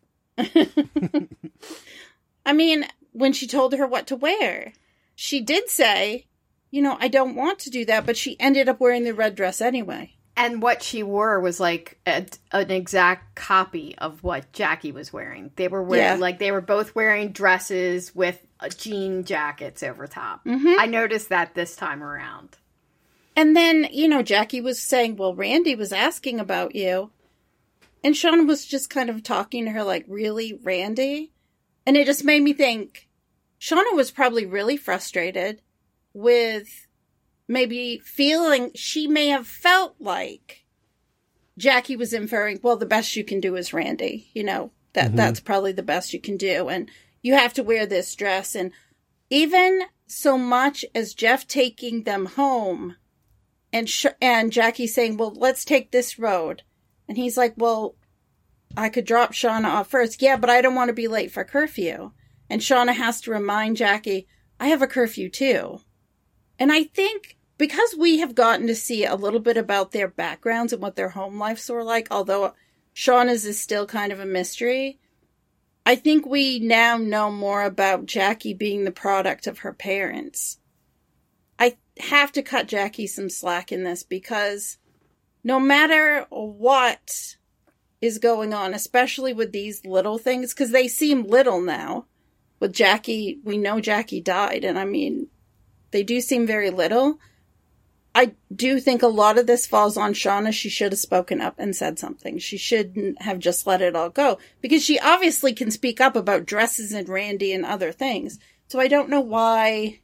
I mean, when she told her what to wear, she did say, you know, I don't want to do that, but she ended up wearing the red dress anyway. And what she wore was like an exact copy of what Jackie was wearing. They were wearing, they were both wearing dresses with jean jackets over top. I noticed that this time around. And then, Jackie was saying, well, Randy was asking about you. And Shauna was just kind of talking to her like, really, Randy? And it just made me think, Shauna was probably really frustrated with maybe feeling, she may have felt like Jackie was inferring, well, the best you can do is Randy. That's probably the best you can do. And you have to wear this dress. And even so much as Jeff taking them home and Jackie saying, well, let's take this road. And he's like, well, I could drop Shauna off first. Yeah, but I don't want to be late for curfew. And Shauna has to remind Jackie, I have a curfew too. And I think because we have gotten to see a little bit about their backgrounds and what their home lives were like, although Shauna's is still kind of a mystery, I think we now know more about Jackie being the product of her parents. I have to cut Jackie some slack in this because no matter what is going on, especially with these little things, because they seem little now. With Jackie, we know Jackie died, and I mean, they do seem very little. I do think a lot of this falls on Shauna. She should have spoken up and said something. She shouldn't have just let it all go, because she obviously can speak up about dresses and Randy and other things. So I don't know why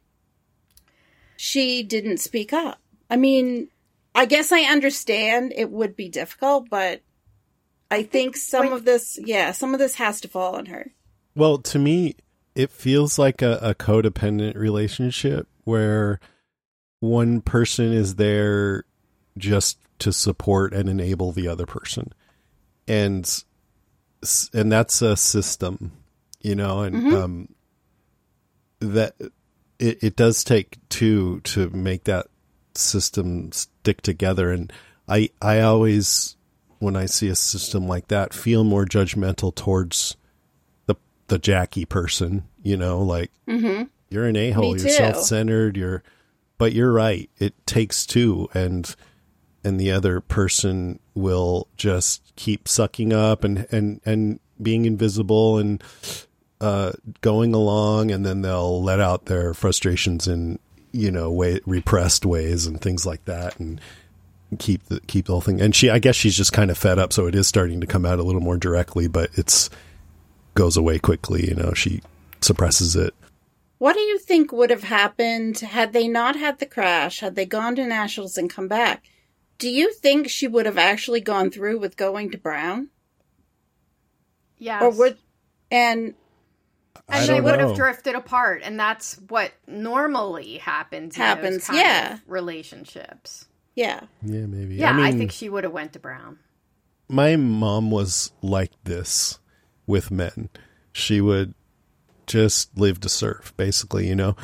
she didn't speak up. I mean, I guess I understand it would be difficult, but I think some of this has to fall on her. Well, to me, it feels like a codependent relationship where one person is there just to support and enable the other person. And that's a system, and that it does take two to make that system stick together. And I always, when I see a system like that, feel more judgmental towards the Jackie person, like you're an a-hole, you're self-centered, but you're right. It takes two, and the other person will just keep sucking up and being invisible and going along, and then they'll let out their frustrations in repressed ways and things like that, and keep the whole thing. And I guess she's just kind of fed up, so it is starting to come out a little more directly, but it's goes away quickly. She suppresses it. What do you think would have happened had they not had the crash, had they gone to Nationals and come back? Do you think she would have actually gone through with going to Brown? Yes. And they would have drifted apart, and that's what normally happens in those kind of relationships. Yeah. Yeah, maybe. Yeah, I think she would have went to Brown. My mom was like this with men. She would just live to serve, basically, and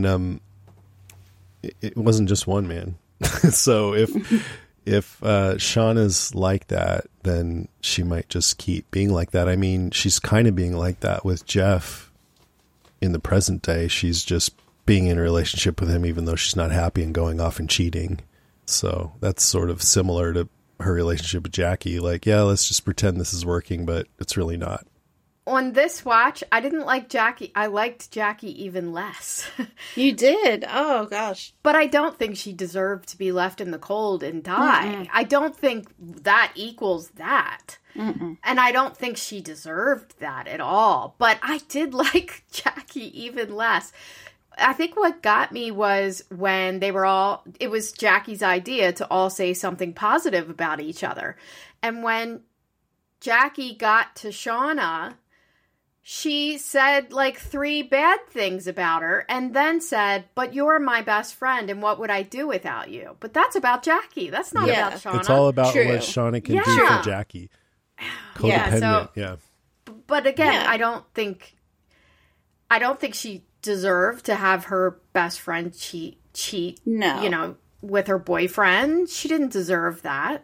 it wasn't just one man. So if Shauna's like that, then she might just keep being like that. I mean, she's kind of being like that with Jeff in the present day. She's just being in a relationship with him, even though she's not happy, and going off and cheating. So that's sort of similar to her relationship with Jackie. Like, yeah, let's just pretend this is working, but it's really not. On this watch, I didn't like Jackie. I liked Jackie even less. You did? Oh, gosh. But I don't think she deserved to be left in the cold and die. Mm-mm. I don't think that equals that. Mm-mm. And I don't think she deserved that at all. But I did like Jackie even less. I think what got me was when it was Jackie's idea to all say something positive about each other. And when Jackie got to Shauna, she said like 3 bad things about her and then said, but you're my best friend, and what would I do without you? But that's about Jackie. That's not about Shauna. It's all about what Shauna can do for Jackie. Codependent, But again, I don't think she deserved to have her best friend cheat with her boyfriend. She didn't deserve that.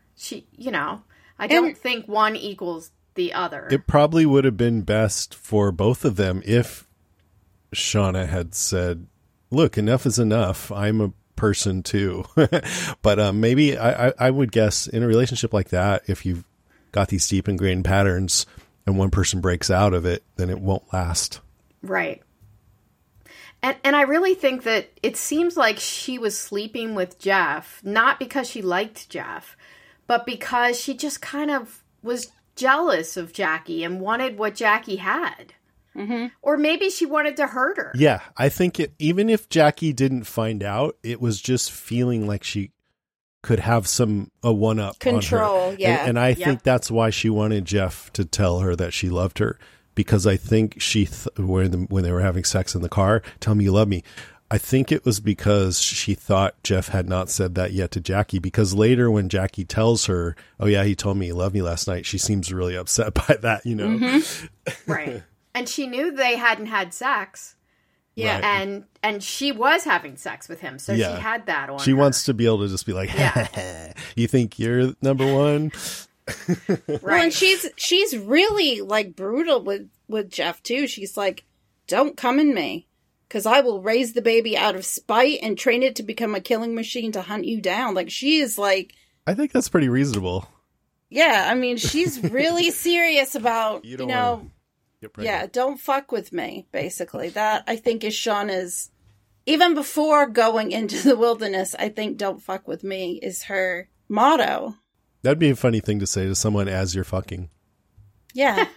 I don't think one equals the other. It probably would have been best for both of them if Shauna had said, look, enough is enough. I'm a person too. But maybe I would guess in a relationship like that, if you've got these deep ingrained patterns and one person breaks out of it, then it won't last. Right. And I really think that it seems like she was sleeping with Jeff, not because she liked Jeff, but because she just kind of was jealous of Jackie and wanted what Jackie had. Mm-hmm. Or maybe she wanted to hurt her. Yeah, I think even if Jackie didn't find out, it was just feeling like she could have a one-up control on her. Yeah. And I think that's why she wanted Jeff to tell her that she loved her. Because I think when they were having sex in the car, tell me you love me. I think it was because she thought Jeff had not said that yet to Jackie. Because later when Jackie tells her, oh yeah, he told me he loved me last night, she seems really upset by that, you know? Mm-hmm. Right. And she knew they hadn't had sex. Yeah. Right. And she was having sex with him. So she had that on She her. wants to be able to just be like, you think you're number one? Right. Well, and she's really like brutal with Jeff too. She's like, don't come in me, because I will raise the baby out of spite and train it to become a killing machine to hunt you down. Like, she is like, I think that's pretty reasonable. Yeah, I mean, she's really serious about, you know, yeah, don't fuck with me, basically. That, I think, is Shauna's, even before going into the wilderness, I think don't fuck with me is her motto. That'd be a funny thing to say to someone as you're fucking. Yeah.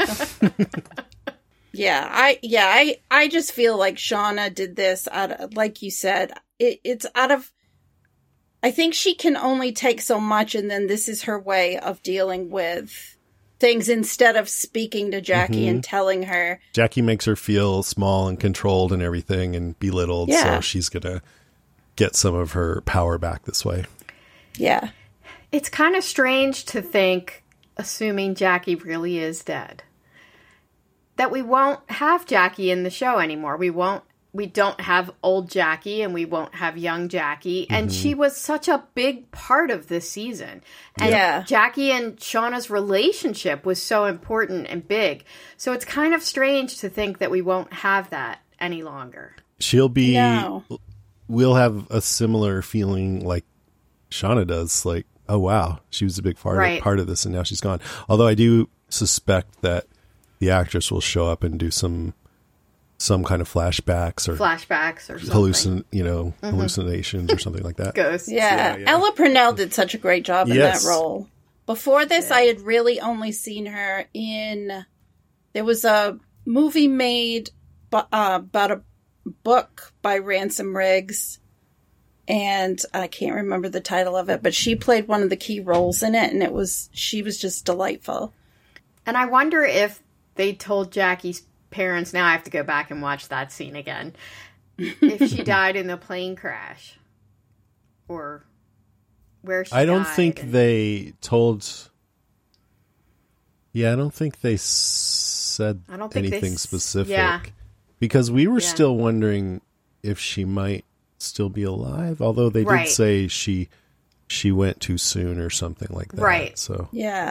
I just feel like Shauna did this out of, like you said, it's out of, I think she can only take so much, and then this is her way of dealing with things instead of speaking to Jackie and telling her. Jackie makes her feel small and controlled and everything and belittled, so she's going to get some of her power back this way. Yeah. It's kind of strange to think, assuming Jackie really is dead, that we won't have Jackie in the show anymore. We don't have old Jackie and we won't have young Jackie. And she was such a big part of this season. And Jackie and Shauna's relationship was so important and big. So it's kind of strange to think that we won't have that any longer. We'll have a similar feeling like Shauna does, like, oh wow, she was a big part of this and now she's gone. Although I do suspect that the actress will show up and do some kind of flashbacks or something. Hallucinations or something like that. Ghosts. Yeah. Ella Purnell did such a great job in that role. Before this, I had really only seen her in, there was a movie made about a book by Ransom Riggs, and I can't remember the title of it, but she played one of the key roles in it, and she was just delightful. And I wonder if they told Jackie's parents, now I have to go back and watch that scene again, if she died in the plane crash or where she died. I don't think they told. Yeah, I don't think they said anything specific because we were still wondering if she might still be alive, although they did say she went too soon or something like that. Right. So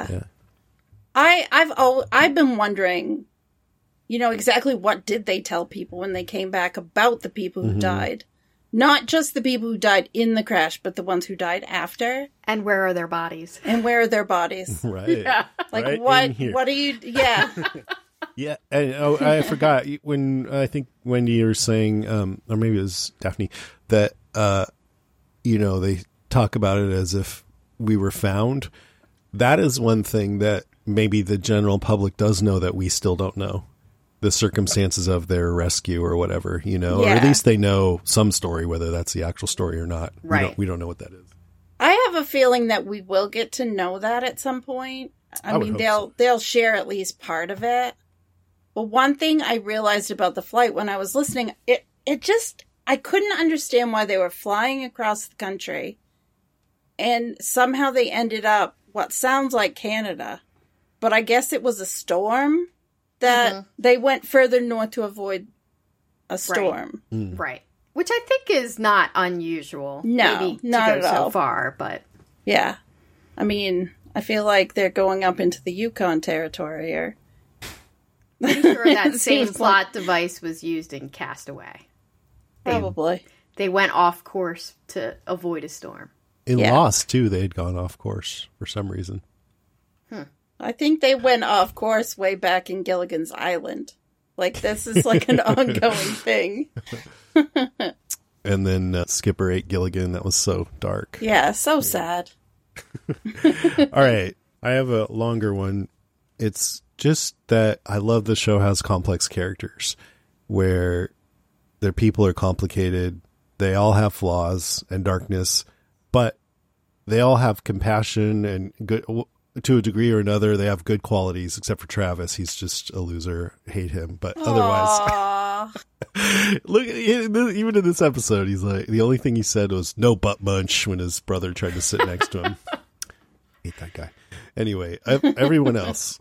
I've been wondering, exactly what did they tell people when they came back about the people who died? Not just the people who died in the crash, but the ones who died after. And where are their bodies? Right. Yeah. Like, right what are you, yeah. Yeah. And, I forgot when I think Wendy, you were saying, or maybe it was Daphne, that, they talk about it as if we were found. That is one thing that maybe the general public does know that we still don't know. The circumstances of their rescue or whatever, or at least they know some story, whether that's the actual story or not. Right. We don't know what that is. I have a feeling that we will get to know that at some point. I mean, they'll share at least part of it. But one thing I realized about the flight when I was listening, I couldn't understand why they were flying across the country and somehow they ended up what sounds like Canada. But I guess it was a storm that they went further north to avoid a storm. Right. Which I think is not unusual. No, maybe not to at go all. so far, but yeah. I mean, I feel like they're going up into the Yukon territory or I'm sure that same plot device was used in Castaway. Probably. they went off course to avoid a storm. In Yeah. Lost, too, they had gone off course for some reason. I think they went off course way back in Gilligan's Island. Like, this is like an ongoing thing. And then Skipper ate Gilligan. That was so dark. Yeah, so sad. All right. I have a longer one. It's just that I love the show has complex characters where their people are complicated. They all have flaws and darkness, but they all have compassion and good to a degree or another. They have good qualities, except for Travis. He's just a loser. Hate him. But otherwise, Aww. look, even in this episode, he's like, the only thing he said was no butt munch when his brother tried to sit next to him. Hate that guy. Anyway, everyone else.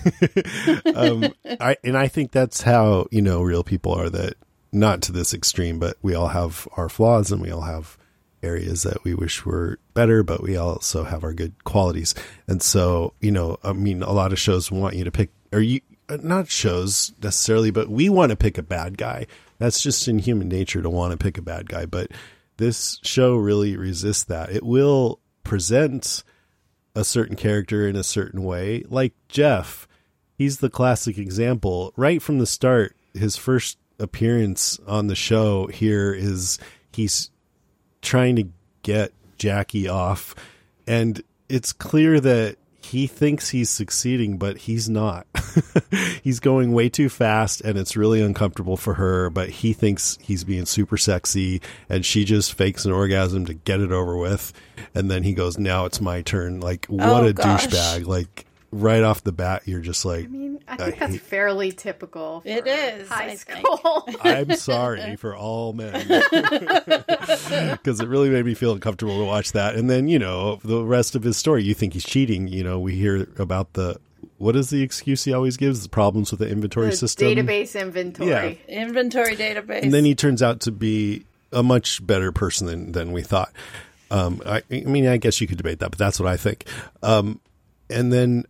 I think that's how, real people are, that not to this extreme, but we all have our flaws and we all have areas that we wish were better, but we also have our good qualities. And so, a lot of shows want you to pick, or you, not shows necessarily, but we want to pick a bad guy. That's just in human nature to want to pick a bad guy. But this show really resists that. It will present a certain character in a certain way. Like Jeff, he's the classic example. Right from the start, his first appearance on the show here is he's trying to get Jackie off, and it's clear that he thinks he's succeeding, but he's not. He's going way too fast, and it's really uncomfortable for her, but he thinks he's being super sexy, and she just fakes an orgasm to get it over with. And then he goes, now it's my turn. Like, what a gosh. douchebag. Like, right off the bat, you're just like, I think that's fairly typical for It is, high I school. I'm sorry for all men. Because it really made me feel uncomfortable to watch that. And then, the rest of his story, you think he's cheating. We hear about what is the excuse he always gives? The problems with the inventory system. Database inventory. Yeah. Inventory database. And then he turns out to be a much better person than we thought. I guess you could debate that, but that's what I think. And then,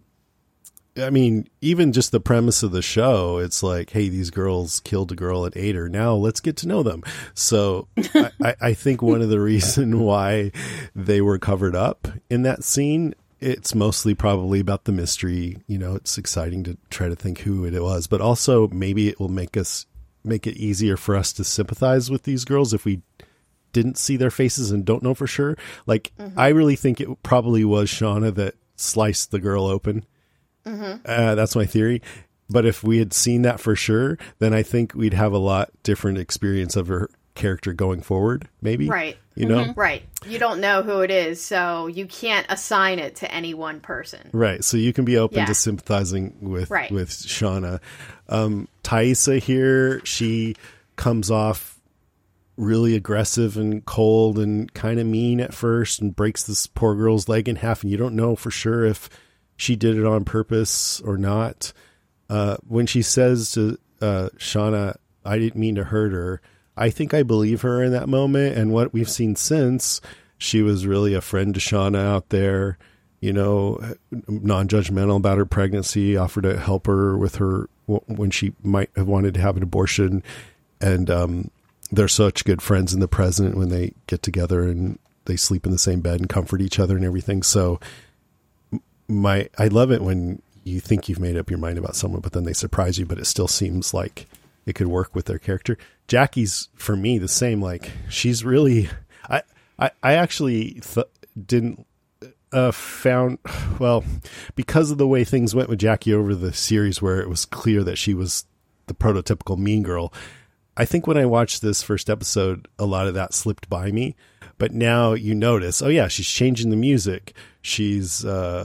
even just the premise of the show, it's like, hey, these girls killed a girl and ate her. Now let's get to know them. So I think one of the reasons why they were covered up in that scene, it's mostly probably about the mystery. It's exciting to try to think who it was, but also maybe it will make it easier for us to sympathize with these girls if we didn't see their faces and don't know for sure. Like, I really think it probably was Shauna that sliced the girl open. That's my theory. But if we had seen that for sure, then I think we'd have a lot different experience of her character going forward, maybe. Right. Right. You don't know who it is, so you can't assign it to any one person. Right. So you can be open Yeah. to sympathizing with Right. Shauna. Taissa here, she comes off really aggressive and cold and kind of mean at first and breaks this poor girl's leg in half, and you don't know for sure if she did it on purpose or not. When she says to Shauna, I didn't mean to hurt her, I think I believe her in that moment. And what we've seen since, she was really a friend to Shauna out there, non-judgmental about her pregnancy, offered to help her with her when she might have wanted to have an abortion. And they're such good friends in the present when they get together and they sleep in the same bed and comfort each other and everything. So I love it when you think you've made up your mind about someone, but then they surprise you, but it still seems like it could work with their character. Jackie's, for me, the same. Like, she's really, I actually didn't found, well, because of the way things went with Jackie over the series, where it was clear that she was the prototypical mean girl. I think when I watched this first episode, a lot of that slipped by me, but now you notice, oh yeah, she's changing the music. She's,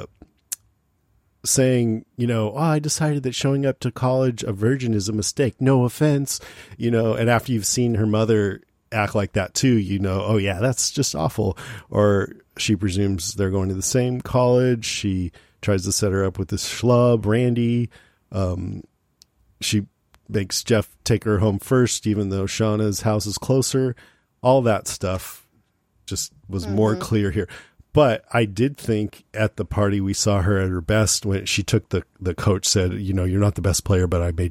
saying, I decided that showing up to college a virgin is a mistake. No offense, and after you've seen her mother act like that too, oh yeah, that's just awful. Or she presumes they're going to the same college. She tries to set her up with this schlub, Randy. She makes Jeff take her home first, even though Shauna's house is closer. All that stuff just was more clear here. But I did think at the party we saw her at her best when she took the coach said, you're not the best player, but I made you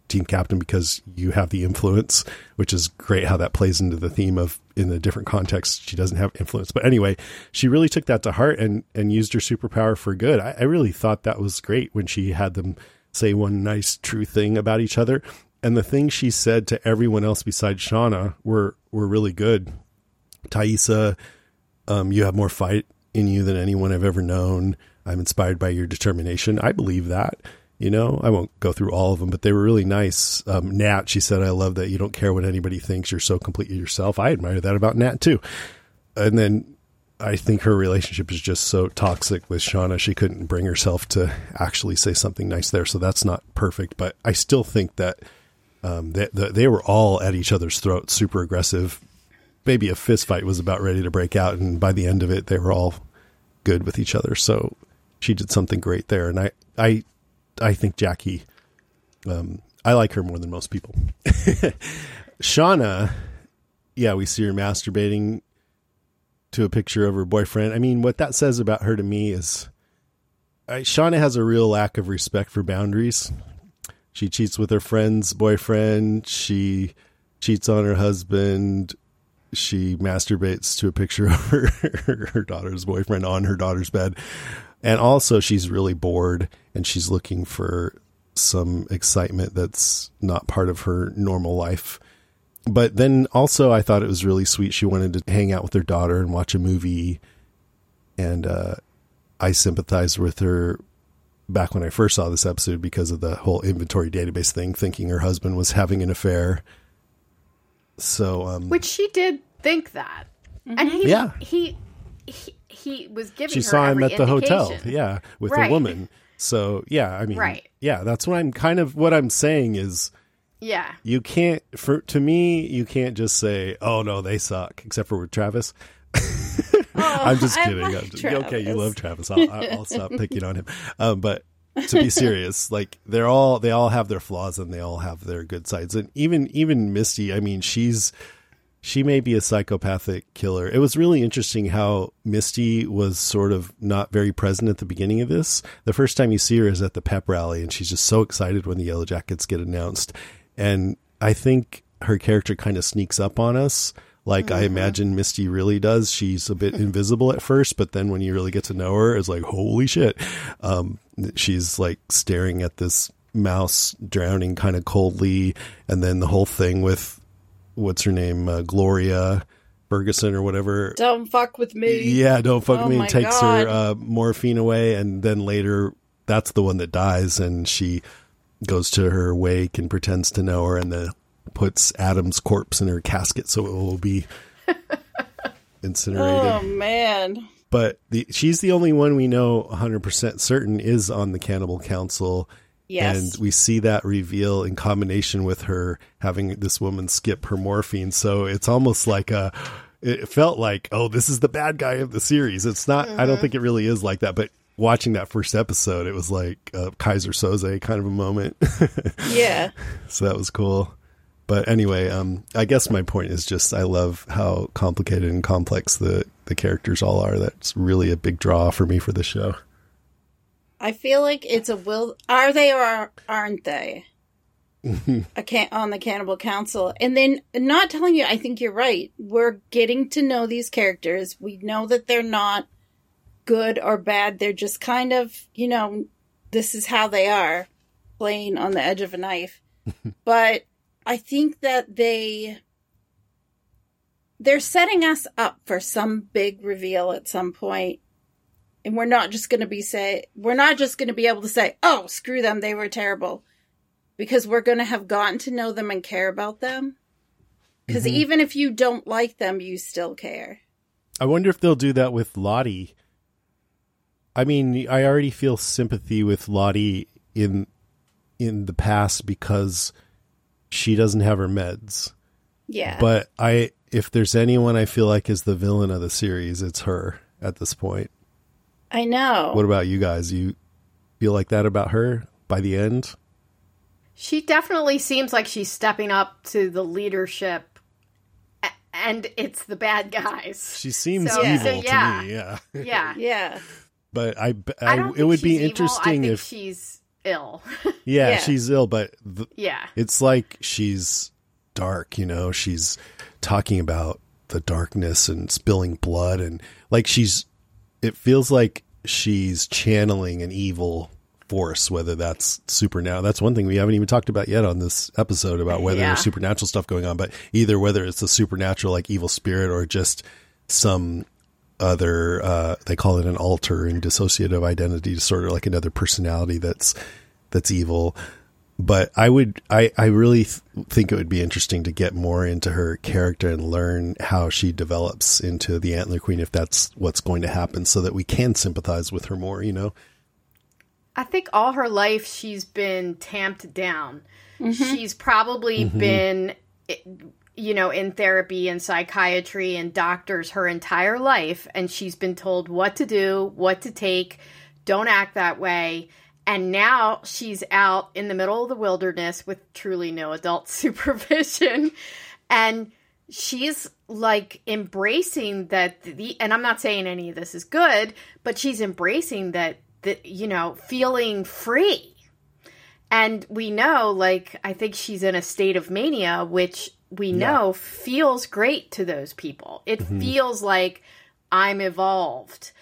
team captain because you have the influence, which is great how that plays into the theme of in a different context. She doesn't have influence. But anyway, she really took that to heart and used her superpower for good. I really thought that was great when she had them say one nice, true thing about each other. And the things she said to everyone else besides Shauna were really good. Taissa, you have more fight in you than anyone I've ever known. I'm inspired by your determination. I believe that. You know, I won't go through all of them, but they were really nice. Nat, she said, I love that you don't care what anybody thinks. You're so completely yourself. I admire that about Nat, too. And then I think her relationship is just so toxic with Shauna. She couldn't bring herself to actually say something nice there. So that's not perfect. But I still think that they were all at each other's throats, super aggressive. Maybe a fist fight was about ready to break out. And by the end of it, they were all good with each other. So she did something great there. And I think Jackie, I like her more than most people. Shauna, yeah, we see her masturbating to a picture of her boyfriend. I mean, what that says about her to me is Shauna has a real lack of respect for boundaries. She cheats with her friend's boyfriend. She cheats on her husband. She masturbates to a picture of her daughter's boyfriend on her daughter's bed. And also she's really bored and she's looking for some excitement that's not part of her normal life. But then also I thought it was really sweet. She wanted to hang out with her daughter and watch a movie. And I sympathized with her back when I first saw this episode because of the whole inventory database thing, thinking her husband was having an affair. So, which she did think that. And he was giving she her saw him every at the hotel, indication. with Right. a woman. So yeah, I mean, Right. yeah, that's what I'm saying is, Yeah. you can't just say, oh no, they suck, except for with Travis. I'm just kidding. Okay, you love Travis. I'll stop picking on him. But to be serious, like they all have their flaws and they all have their good sides. And even Misty, I mean, she may be a psychopathic killer. It was really interesting how Misty was sort of not very present at the beginning of this. The first time you see her is at the pep rally, and she's just so excited when the Yellow Jackets get announced. And I think her character kind of sneaks up on us, like I imagine Misty really does. She's a bit invisible at first, but then when you really get to know her, it's like, holy shit. She's like staring at this mouse drowning kind of coldly. And then the whole thing with, what's her name? Gloria Ferguson or whatever. Don't fuck with me. Yeah, don't fuck with me. my Takes God. her morphine away. And then later, that's the one that dies. And she goes to her wake and pretends to know her and then puts Adam's corpse in her casket so it will be incinerated. Oh, man. But she's the only one we know 100% certain is on the Cannibal Council. Yes. And we see that reveal in combination with her having this woman skip her morphine. So it's almost like it felt like, oh, this is the bad guy of the series. It's not, I don't think it really is like that. But watching that first episode, it was like Kaiser Soze kind of a moment. Yeah. So that was cool. But anyway, I guess my point is just I love how complicated and complex the characters all are. That's really a big draw for me for the show. I feel like it's are they or aren't they? On the Cannibal Council. And then, not telling you, I think you're right. We're getting to know these characters. We know that they're not good or bad. They're just kind of, this is how they are, playing on the edge of a knife. But I think that they're setting us up for some big reveal at some point. And we're not just going to be able to say, oh, screw them, they were terrible. Because we're going to have gotten to know them and care about them. Because even if you don't like them, you still care. I wonder if they'll do that with Lottie. I mean, I already feel sympathy with Lottie in the past because she doesn't have her meds. Yeah. But if there's anyone I feel like is the villain of the series, it's her at this point. I know. What about you guys? You feel like that about her by the end? She definitely seems like she's stepping up to the leadership, and it's the bad guys. She seems So, evil yeah. to me, yeah. Yeah. Yeah. But I don't it would think be she's evil. interesting I think if she's ill. Yeah, Yeah. she's ill, but Yeah. it's like she's dark, you know, she's talking about the darkness and spilling blood, and like it feels like she's channeling an evil force, whether that's supernatural. That's one thing we haven't even talked about yet on this episode, about whether there's supernatural stuff going on, but either whether it's a supernatural like evil spirit or just some other, they call it an alter in dissociative identity disorder, like another personality that's evil. But I really think it would be interesting to get more into her character and learn how she develops into the Antler Queen, if that's what's going to happen, so that we can sympathize with her more, you know? I think all her life she's been tamped down. She's probably been, you know, in therapy and psychiatry and doctors her entire life, and she's been told what to do, what to take, don't act that way. And now she's out in the middle of the wilderness with truly no adult supervision. And she's like embracing that and I'm not saying any of this is good, but she's embracing that, you know, feeling free. And we know, like, I think she's in a state of mania, which we know feels great to those people. It feels like I'm evolved.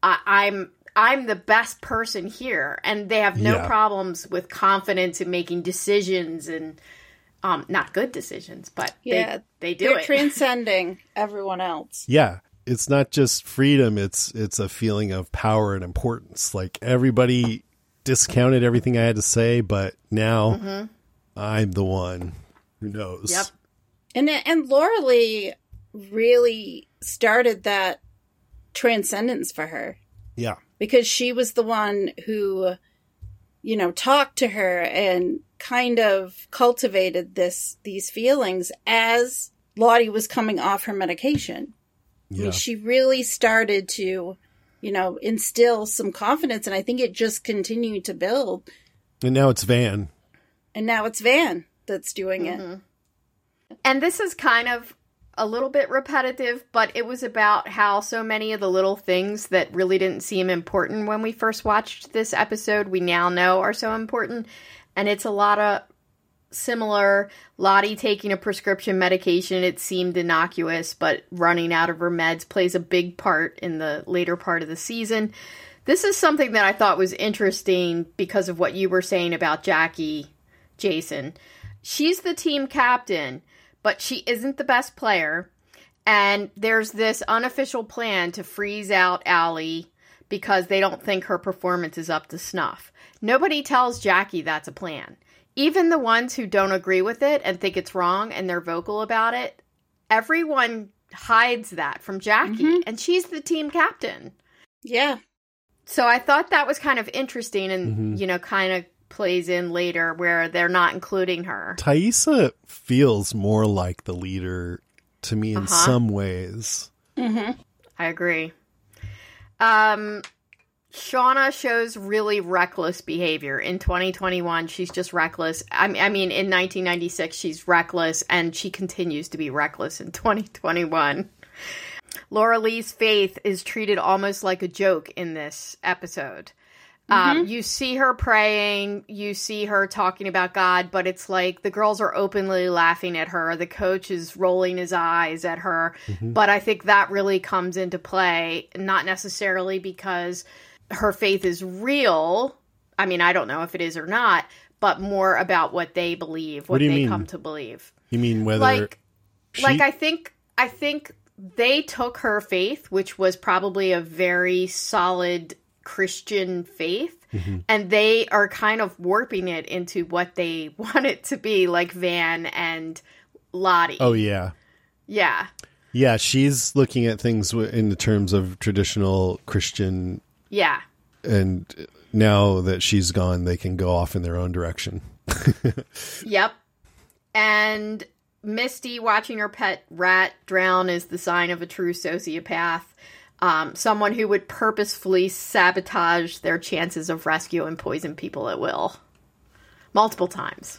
I'm the best person here, and they have no problems with confidence in making decisions, and not good decisions, but they do They're it. transcending everyone else. Yeah. It's not just freedom. It's a feeling of power and importance. Like, everybody discounted everything I had to say, but now I'm the one who knows. Yep. And Laura Lee really started that transcendence for her, Yeah. because she was the one who, you know, talked to her and kind of cultivated these feelings as Lottie was coming off her medication. I mean, she really started to, you know, instill some confidence, and I think it just continued to build. And now it's Van. And now it's Van that's doing it. And this is kind of a little bit repetitive, but it was about how so many of the little things that really didn't seem important when we first watched this episode, we now know are so important. And it's a lot of similar. Lottie taking a prescription medication, it seemed innocuous, but running out of her meds plays a big part in the later part of the season. This is something that I thought was interesting because of what you were saying about Jackie, Jason. She's the team captain, but she isn't the best player. And there's this unofficial plan to freeze out Allie because they don't think her performance is up to snuff. Nobody tells Jackie that's a plan. Even the ones who don't agree with it and think it's wrong and they're vocal about it, everyone hides that from Jackie. And she's the team captain. Yeah. So I thought that was kind of interesting and, you know, kind of plays in later where they're not including her. Taissa feels more like the leader to me in some ways. I agree. Shauna shows really reckless behavior. In 2021, she's just reckless. I mean, in 1996, she's reckless, and she continues to be reckless in 2021. Laura Lee's faith is treated almost like a joke in this episode. You see her praying, you see her talking about God, but it's like the girls are openly laughing at her. The coach is rolling his eyes at her. But I think that really comes into play, not necessarily because her faith is real. I mean, I don't know if it is or not, but more about what they believe, what they come to believe. You mean whether like I think they took her faith, which was probably a very solid Christian faith, and they are kind of warping it into what they want it to be, like Van and Lottie. Oh, yeah. Yeah. Yeah, she's looking at things in the terms of traditional Christian. Yeah. And now that she's gone, they can go off in their own direction. Yep. And Misty watching her pet rat drown is the sign of a true sociopath. Someone who would purposefully sabotage their chances of rescue and poison people at will. Multiple times.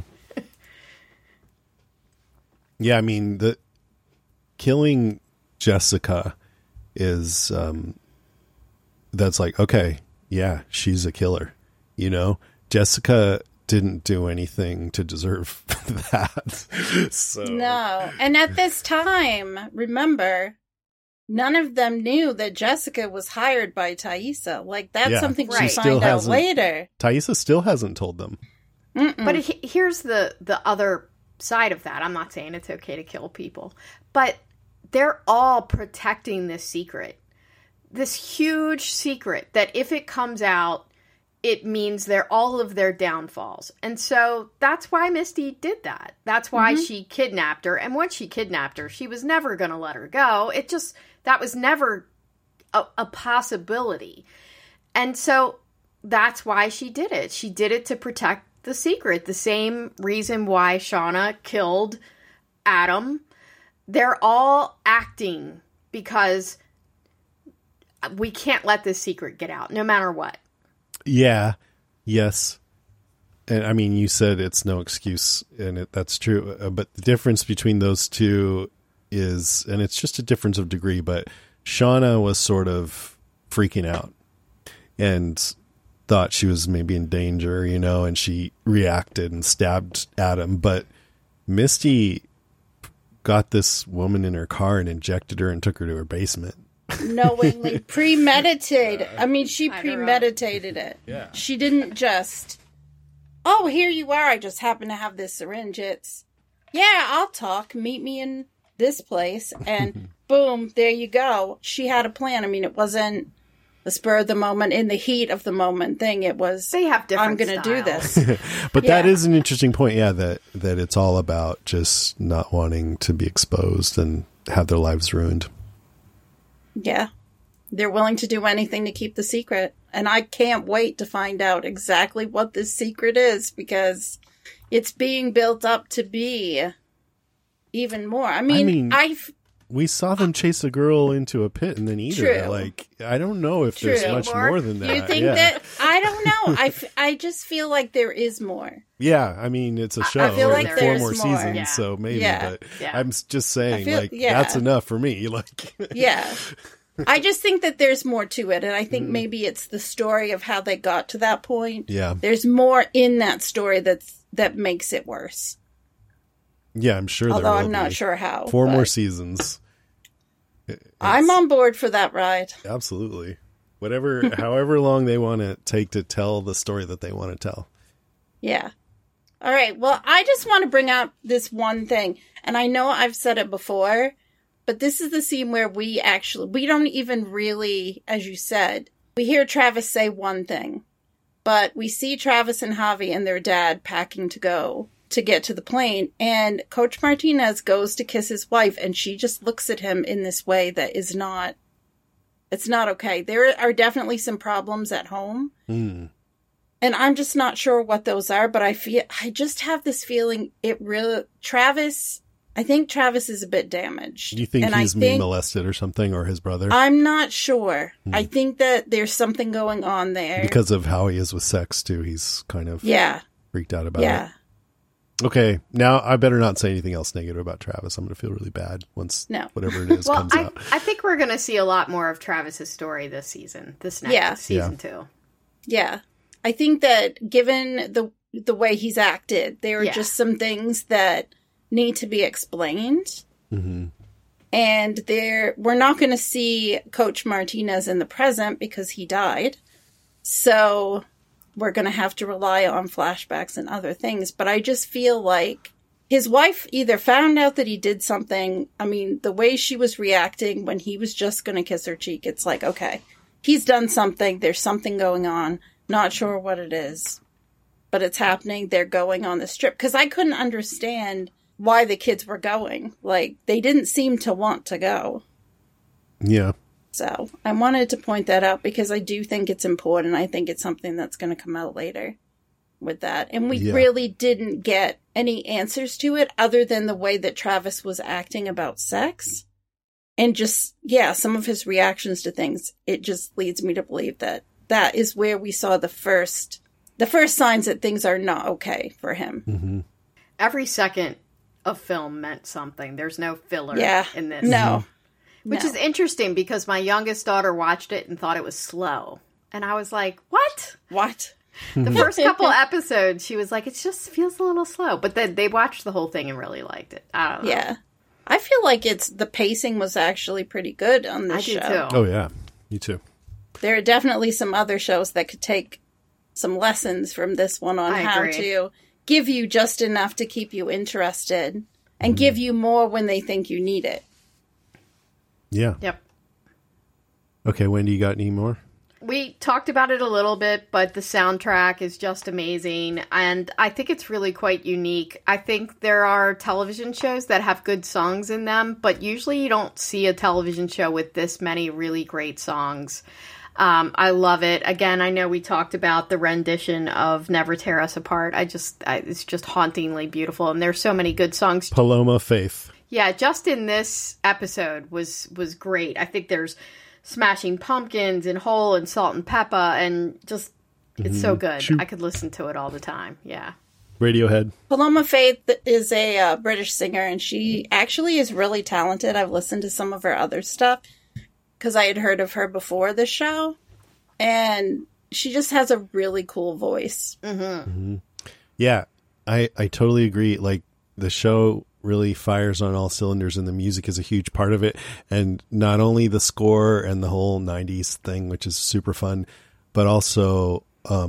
Yeah, I mean, the killing Jessica is, that's like, okay, yeah, she's a killer, you know? Jessica didn't do anything to deserve that. So No. And at this time, remember, none of them knew that Jessica was hired by Taissa. Like, that's something Right. we find out later. Taissa still hasn't told them. But here's the other side of that. I'm not saying it's okay to kill people, but they're all protecting this secret. This huge secret that if it comes out, it means they're all of their downfalls. And so that's why Misty did that. That's why she kidnapped her. And once she kidnapped her, she was never going to let her go. That was never a possibility. And so that's why she did it. She did it to protect the secret. The same reason why Shauna killed Adam. They're all acting because we can't let this secret get out, no matter what. Yeah. Yes. And I mean, you said it's no excuse, and that's true. But the difference between those two is, and it's just a difference of degree, but Shauna was sort of freaking out and thought she was maybe in danger, and she reacted and stabbed Adam. But Misty got this woman in her car and injected her and took her to her basement. Knowingly premeditated. I mean, she premeditated it. Yeah. She didn't just, oh, here you are. I just happen to have this syringe. It's, yeah, I'll talk. Meet me in this place. And boom, there you go. She had a plan. I mean, it wasn't the spur of the moment, in the heat of the moment thing. It was, they have different I'm going to do this. But that is an interesting point. Yeah, that it's all about just not wanting to be exposed and have their lives ruined. Yeah. They're willing to do anything to keep the secret. And I can't wait to find out exactly what this secret is, because it's being built up to be even more. I mean we saw them chase a girl into a pit and then eat her. Like, I don't know if there's much more than that. You think that? I don't know. I just feel like there is more. Yeah, I mean, it's a show. I feel like 4 there's more more. seasons, Yeah. so maybe. Yeah. But I'm just saying, feel- that's enough for me. Like, Yeah. I just think that there's more to it. And I think maybe it's the story of how they got to that point. Yeah. There's more in that story that makes it worse. Yeah, I'm sure Although there will I'm not be. sure how. 4 more but seasons. I'm on board for that ride. Absolutely. However long they want to take to tell the story that they want to tell. Yeah. All right. Well, I just want to bring out this one thing. And I know I've said it before, but this is the scene where we don't even really, as you said, we hear Travis say one thing, but we see Travis and Javi and their dad packing to go to get to the plane. And Coach Martinez goes to kiss his wife, and she just looks at him in this way that is not, it's not okay. There are definitely some problems at home. And I'm just not sure what those are, but I just have this feeling I think Travis is a bit damaged. Do you think he's being molested or something, or his brother? I'm not sure. I think that there's something going on there. Because of how he is with sex, too. He's kind of freaked out about it. Okay, now I better not say anything else negative about Travis. I'm going to feel really bad once whatever it is comes out. I think we're going to see a lot more of Travis's story this season, season 2. Yeah. I think that given the way he's acted, there are just some things that need to be explained. And we're not going to see Coach Martinez in the present because he died. So we're going to have to rely on flashbacks and other things. But I just feel like his wife either found out that he did something. I mean, the way she was reacting when he was just going to kiss her cheek, it's like, okay, he's done something. There's something going on. Not sure what it is, but it's happening. They're going on this trip. Because I couldn't understand why the kids were going. Like, they didn't seem to want to go. Yeah. So I wanted to point that out because I do think it's important. I think it's something that's going to come out later with that. And we really didn't get any answers to it other than the way that Travis was acting about sex. And just, some of his reactions to things. It just leads me to believe that that is where we saw the first signs that things are not okay for him. Every second of film meant something. There's no filler in this. No. Which is interesting because my youngest daughter watched it and thought it was slow. And I was like, what? What? The first couple episodes, she was like, it just feels a little slow. But then they watched the whole thing and really liked it. I don't know. Yeah. I feel like the pacing was actually pretty good on this show. I do too. Oh, yeah. Me too. There are definitely some other shows that could take some lessons from this one on how to give you just enough to keep you interested and give you more when they think you need it. Yeah. Yep. Okay, Wendy, you got any more? We talked about it a little bit, but the soundtrack is just amazing, and I think it's really quite unique. I think there are television shows that have good songs in them, but usually you don't see a television show with this many really great songs. I love it. Again, I know we talked about the rendition of Never Tear Us Apart. It's just hauntingly beautiful, and there's so many good songs. Paloma Faith. Yeah, just in this episode was great. I think there's Smashing Pumpkins and Hole and Salt and Pepper, and just it's so good. I could listen to it all the time. Yeah. Radiohead. Paloma Faith is a British singer, and she actually is really talented. I've listened to some of her other stuff because I had heard of her before the show, and she just has a really cool voice. Yeah, I totally agree. Like, the show really fires on all cylinders, and the music is a huge part of it. And not only the score and the whole 90s thing, which is super fun, but also,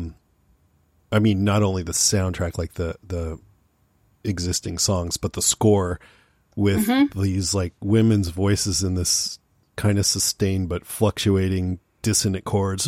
I mean, not only the soundtrack, like the existing songs, but the score with these like women's voices in this kind of sustained but fluctuating dissonant chords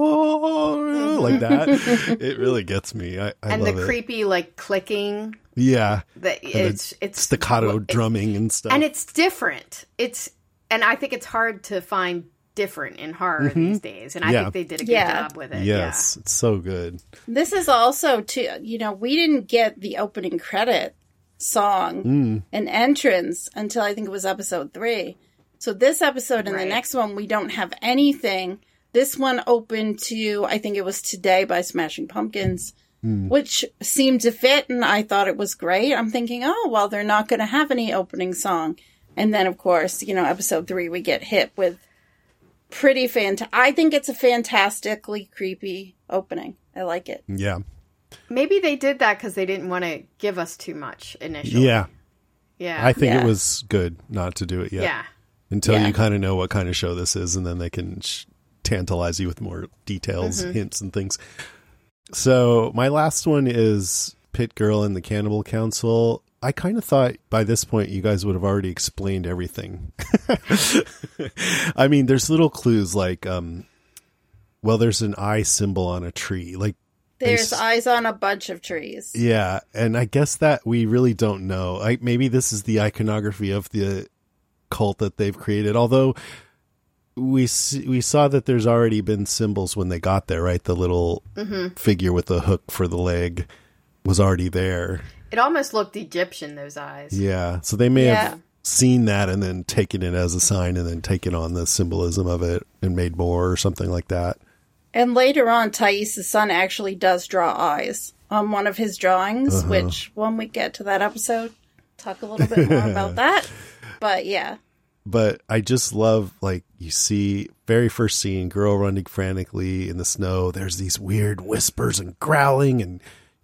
like that. It really gets me. I and love the it. Creepy like clicking. Yeah. It's staccato drumming and stuff. And it's different. And I think it's hard to find different in horror these days. And I think they did a good job with it. Yes, it's so good. This is also, too, we didn't get the opening credit song and entrance until I think it was episode 3. So this episode and the next one, we don't have anything. This one opened to, I think it was Today by Smashing Pumpkins, which seemed to fit, and I thought it was great. I'm thinking, oh, well, they're not going to have any opening song. And then, of course, episode 3, we get hit with pretty I think it's a fantastically creepy opening. I like it. Yeah. Maybe they did that because they didn't want to give us too much initially. Yeah. Yeah. I think it was good not to do it yet. Yeah. Until you kind of know what kind of show this is, and then they can tantalize you with more details, hints, and things. So my last one is Pit Girl and the Cannibal Council. I kind of thought by this point you guys would have already explained everything. I mean, there's little clues like, there's an eye symbol on a tree. Like, there's eyes on a bunch of trees. Yeah, and I guess that we really don't know. Maybe this is the iconography of the cult that they've created, although we saw that there's already been symbols when they got there, right? The little figure with the hook for the leg was already there. It almost looked Egyptian, those eyes. Yeah, so they may have seen that and then taken it as a sign and then taken on the symbolism of it and made more or something like that. And later on, Thais' son actually does draw eyes on one of his drawings, which when we get to that episode, talk a little bit more about that. But yeah. But I just love, like, you see, very first scene, girl running frantically in the snow. There's these weird whispers and growling, and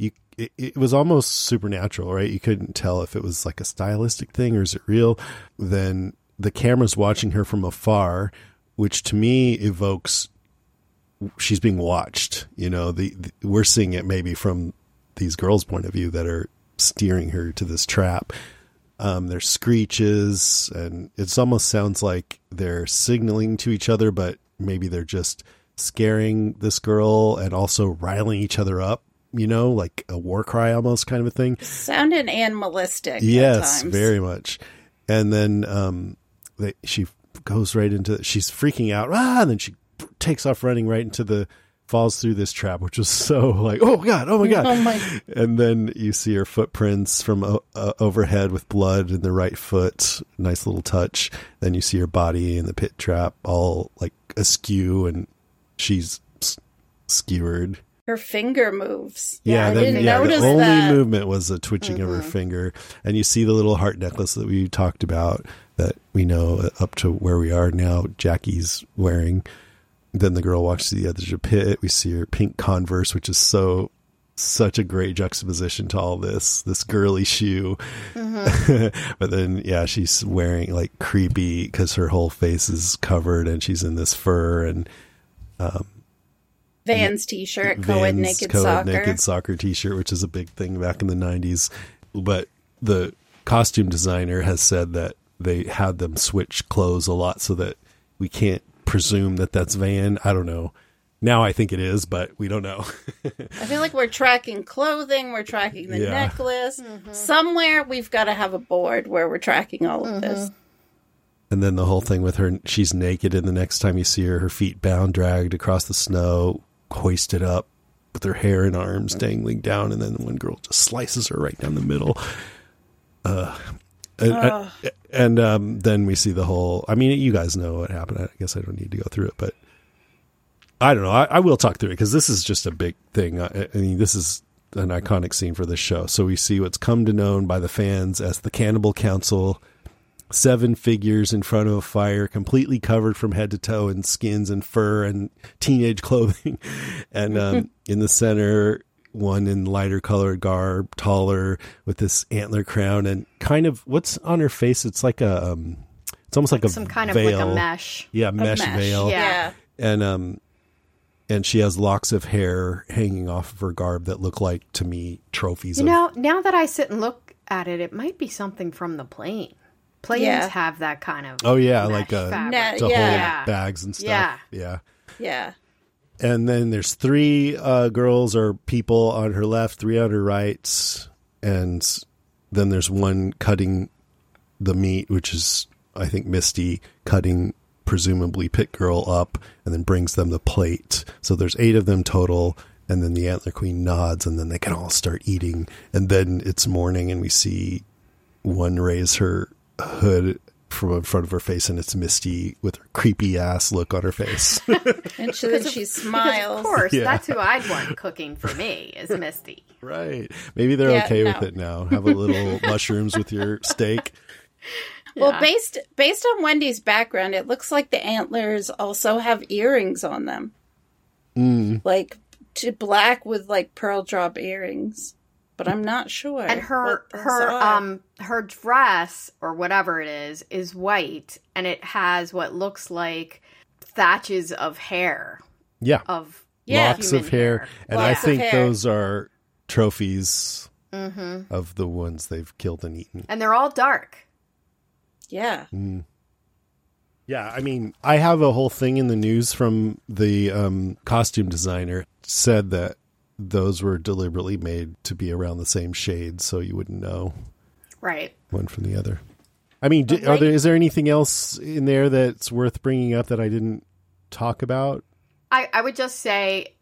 it was almost supernatural, right? You couldn't tell if it was like a stylistic thing or is it real. Then the camera's watching her from afar, which to me evokes she's being watched. We're seeing it maybe from these girls' point of view that are steering her to this trap. There's screeches, and it almost sounds like they're signaling to each other, but maybe they're just scaring this girl and also riling each other up, like a war cry almost kind of a thing. Sounded animalistic. Yes, at times. very much. And then she goes right into, she's freaking out, and then she takes off running right into falls through this trap, which was so like, oh my God. And then you see her footprints from overhead with blood in the right foot. Nice little touch. Then you see her body in the pit trap all like askew, and she's skewered. Her finger moves. Yeah, I didn't notice the only that. movement was a twitching of her finger. And you see the little heart necklace that we talked about that we know up to where we are now Jackie's wearing. then the girl walks to the edge of the pit. We see her pink Converse, which is such a great juxtaposition to all this girly shoe. But then, yeah, she's wearing like creepy because her whole face is covered and she's in this fur and Vans t-shirt, co-ed naked soccer t-shirt, which is a big thing back in the 90s. But the costume designer has said that they had them switch clothes a lot so that we can't presume that that's Van. I don't know. Now I think it is, but we don't know. I feel like we're tracking clothing. We're tracking the necklace. Somewhere we've got to have a board where we're tracking all of this. And then the whole thing with her, she's naked, and the next time you see her, her feet bound, dragged across the snow, hoisted up with her hair and arms dangling down, and then one girl just slices her right down the middle. And then we see the whole, I mean, you guys know what happened. I guess I don't need to go through it, but I don't know. I will talk through it because this is just a big thing. I mean, this is an iconic scene for this show. So we see what's come to known by the fans as the Cannibal Council. 7 figures in front of a fire, completely covered from head to toe in skins and fur and teenage clothing. And in the center, one in lighter colored garb, taller, with this antler crown and kind of what's on her face. It's like a, it's almost like a some kind veil. of like a mesh. Yeah, mesh veil. Yeah. And she has locks of hair hanging off of her garb that look like, to me, trophies. You know, now that I sit and look at it, it might be something from the plane. Planes have that kind of like to hold Yeah. bags and stuff. Yeah. And then there's 3 girls or people on her left, 3 on her right, and then there's one cutting the meat, which is, I think, Misty cutting presumably Pit Girl up and then brings them the plate. So there's 8 of them total, and then the Antler Queen nods, and then they can all start eating. And then it's morning, and we see one raise her hood from in front of her face, and it's Misty with her creepy ass look on her face. And she smiles. Of course, that's who I'd want cooking for me, is Misty. Right. Maybe they're okay with it now. Have a little mushrooms with your steak. Well, based on Wendy's background, it looks like the antlers also have earrings on them. Like black with like pearl drop earrings. But I'm not sure. And her dress or whatever it is white, and it has what looks like thatches of hair. Yeah. Locks of hair. And I think those are trophies Mm-hmm. of the ones they've killed and eaten. And they're all dark. Yeah. Mm. Yeah, I mean, I have a whole thing in the news from the costume designer said that those were deliberately made to be around the same shade so you wouldn't know right one from the other. I mean, is there anything else in there that's worth bringing up that I didn't talk about? I would just say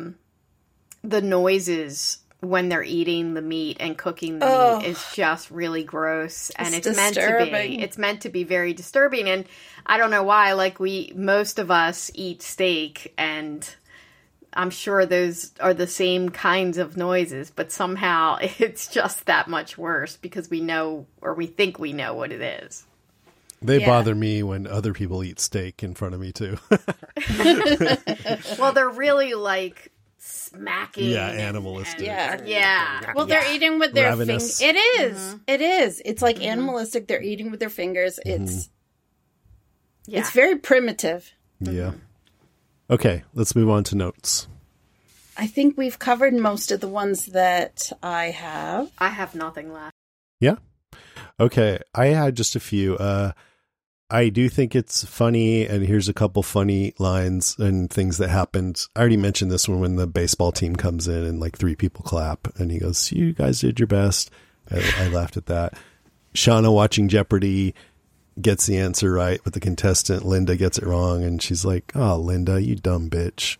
the noises when they're eating the meat and cooking the meat is just really gross, and it's meant to be very disturbing. And I don't know why, like most of us eat steak, and I'm sure those are the same kinds of noises, but somehow it's just that much worse because we know, or we think we know what it is. They bother me when other people eat steak in front of me too. Well, they're really like smacking. Yeah, animalistic. Yeah. Well, they're eating with their fingers. Ravenous. It is. Mm-hmm. It is. It's like animalistic. They're eating with their fingers. It's very primitive. Yeah. Okay, let's move on to notes. I think we've covered most of the ones that I have. I have nothing left. Yeah. Okay, I had just a few. I do think it's funny, and here's a couple funny lines and things that happened. I already mentioned this one when the baseball team comes in and like 3 people clap, and he goes, "You guys did your best." I laughed at that. Shauna watching Jeopardy gets the answer right, but the contestant Linda gets it wrong, and she's like, "Oh, Linda, you dumb bitch."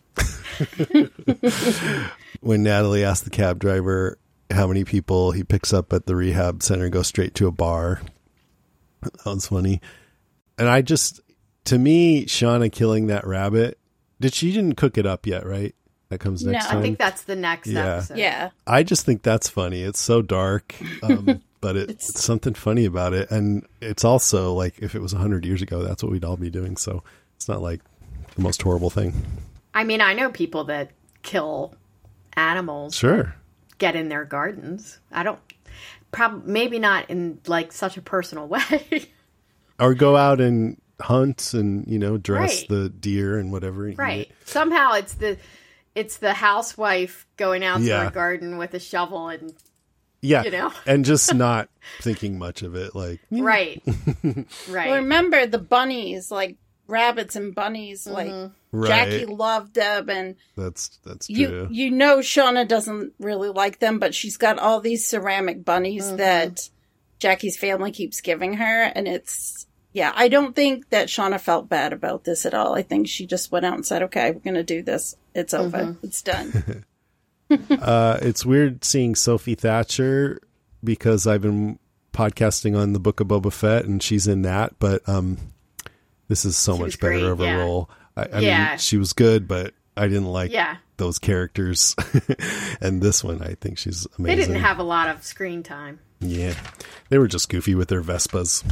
When Natalie asked the cab driver how many people he picks up at the rehab center go straight to a bar, that was funny. And to me, Shauna killing that rabbit, she didn't cook it up yet, right? That comes next time. I think that's the next episode. Yeah. I just think that's funny. It's so dark, but it's something funny about it. And it's also like, if it was 100 years ago, that's what we'd all be doing. So it's not like the most horrible thing. I mean, I know people that kill animals. Sure. Get in their gardens. I don't, maybe not in like such a personal way. Or go out and hunt and, you know, dress Right. the deer and whatever. and eat Right. it. Somehow it's the housewife going out to Yeah. her garden with a shovel and Yeah. You know? And just not thinking much of it. Like, yeah. right. Well, Right. remember the bunnies, like rabbits and bunnies, like Right. Jackie loved them, and That's you true. know Shauna doesn't really like them, but she's got all these ceramic bunnies that Jackie's family keeps giving her, and it's I don't think that Shauna felt bad about this at all. I think she just went out and said, "Okay, we're going to do this. It's over. It's done." It's weird seeing Sophie Thatcher because I've been podcasting on the Book of Boba Fett and she's in that, but this is so She much was better great, of a yeah. role. I Yeah. mean, she was good, but I didn't like Yeah. those characters. And this one, I think she's They amazing. didn't have a lot of screen time. Yeah. They were just goofy with their Vespas.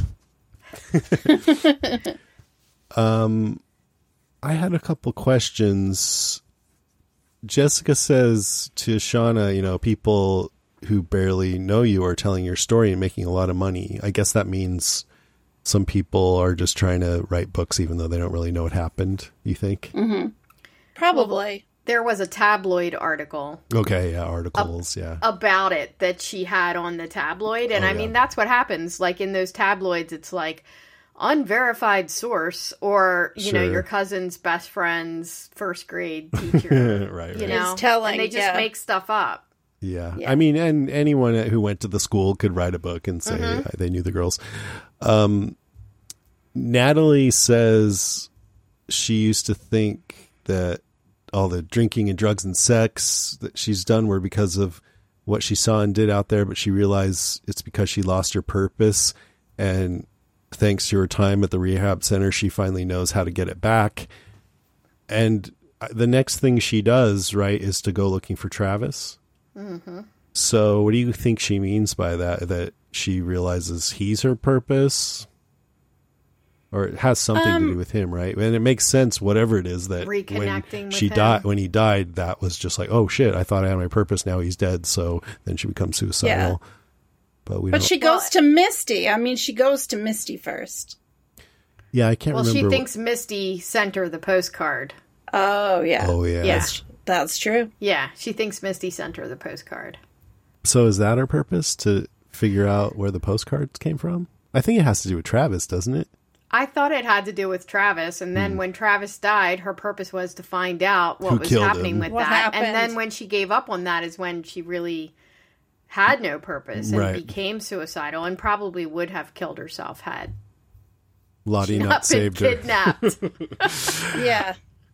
I had a couple questions. Jessica says to Shauna, you know, people who barely know you are telling your story and making a lot of money. I guess that means some people are just trying to write books even though they don't really know what happened, you think? Probably. There was a tabloid article Okay, yeah, articles, yeah. about it that she had on the tabloid. And Oh, I mean, that's what happens. Like in those tabloids, it's like unverified source or, you know, Sure. your cousin's best friend's first grade teacher, Right, you right. know, Is telling, and they just yeah. make stuff up. Yeah. Yeah. I mean, and anyone who went to the school could write a book and say they knew the girls. Natalie says she used to think that all the drinking and drugs and sex that she's done were because of what she saw and did out there, but she realized it's because she lost her purpose. And thanks to her time at the rehab center, she finally knows how to get it back. And the next thing she does, right, is to go looking for Travis. So what do you think she means by that? That she realizes he's her purpose? Or it has something to do with him, right? And it makes sense, whatever it is, that Reconnecting with she him. died, when he died, that was just like, oh shit, I thought I had my purpose, now he's dead. So then she becomes suicidal. But we But don't. she goes to Misty. I mean, she goes to Misty first. Yeah, I can't Well, remember. she thinks Misty sent her the postcard. Oh, yeah. Oh yeah. Yeah. That's true. Yeah, she thinks Misty sent her the postcard. So is that her purpose, to figure out where the postcards came from? I think it has to do with Travis, doesn't it? I thought it had to do with Travis, and then when Travis died, her purpose was to find out what Who was killed happening him. with What that. And happened. then when she gave up on that is when she really had no purpose and Right. became suicidal and probably would have killed herself had Lottie she not not been saved her. kidnapped. Yeah.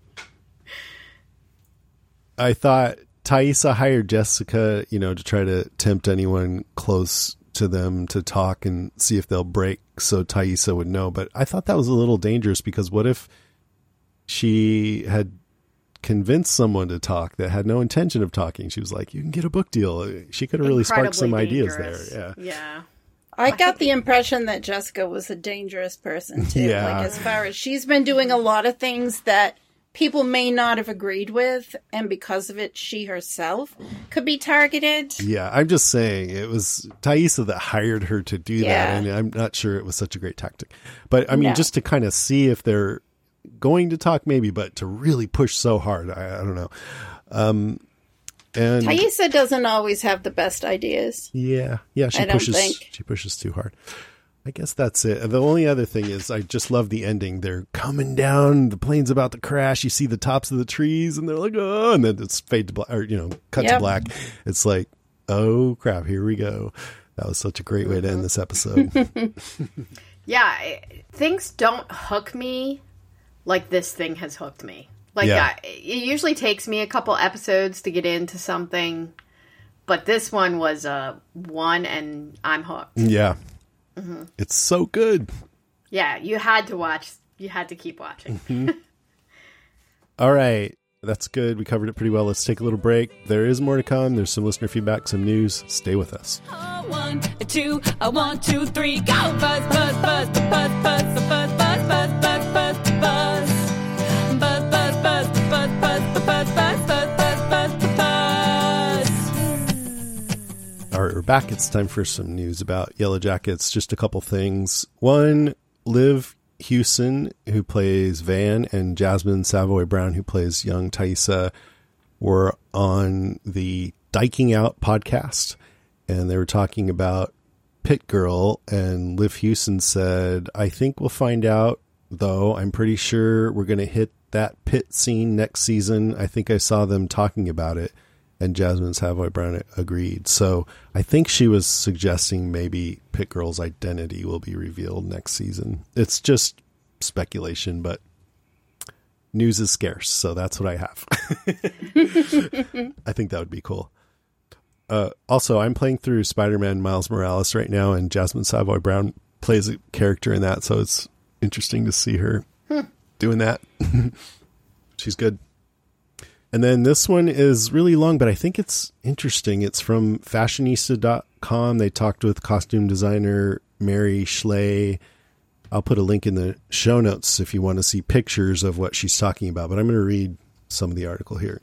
I thought Thaisa hired Jessica, you know, to try to tempt anyone close to them to talk and see if they'll break so Thaisa would know. But I thought that was a little dangerous because what if she had convinced someone to talk that had no intention of talking? She was like, you can get a book deal. She could have really sparked some Incredibly ideas dangerous. there. Yeah. Yeah. I got the impression that Jessica was a dangerous person, too. Yeah. Like, as far as she's been doing a lot of things that people may not have agreed with, and because of it, she herself could be targeted. Yeah, I'm just saying it was Thaisa that hired her to do that, Yeah. and I'm not sure it was such a great tactic. But I mean, No. just to kind of see if they're going to talk, maybe, but to really push so hard, I don't know. And Thaisa doesn't always have the best ideas. yeah, she I don't pushes. think. She pushes too hard. I guess that's it. The only other thing is I just love the ending. They're coming down, the plane's about to crash. You see the tops of the trees, and they're like, oh, and then it's fade to black, or cut to Yep. black. It's like, oh crap, here we go. That was such a great way to end this episode. Yeah. Things don't hook me like this thing has hooked me. Like, Yeah. it usually takes me a couple episodes to get into something, but this one was a one, and I'm hooked. Yeah. It's so good. Yeah, you had to watch. You had to keep watching. All right. That's good. We covered it pretty well. Let's take a little break. There is more to come. There's some listener feedback, some news. Stay with us. 1, 2, 1, 2, 3, go! Buzz, buzz, buzz, buzz, buzz, buzz, buzz, buzz, buzz, buzz, buzz, buzz, buzz, back. It's time for some news about Yellow Jackets. Just a couple things. One, Liv Hewson, who plays Van, and Jasmine Savoy Brown, who plays young Taissa, were on the Diking Out podcast, and they were talking about Pit Girl, and Liv Hewson said, I think we'll find out, though. I'm pretty sure we're going to hit that pit scene next season. I think I saw them talking about it. And Jasmine Savoy Brown agreed. So I think she was suggesting maybe Pit Girl's identity will be revealed next season. It's just speculation, but news is scarce, so that's what I have. I think that would be cool. Also, I'm playing through Spider-Man Miles Morales right now, and Jasmine Savoy Brown plays a character in that, so it's interesting to see her doing that. She's good. And then this one is really long, but I think it's interesting. It's from fashionista.com. They talked with costume designer Mary Schley. I'll put a link in the show notes if you want to see pictures of what she's talking about, but I'm going to read some of the article here.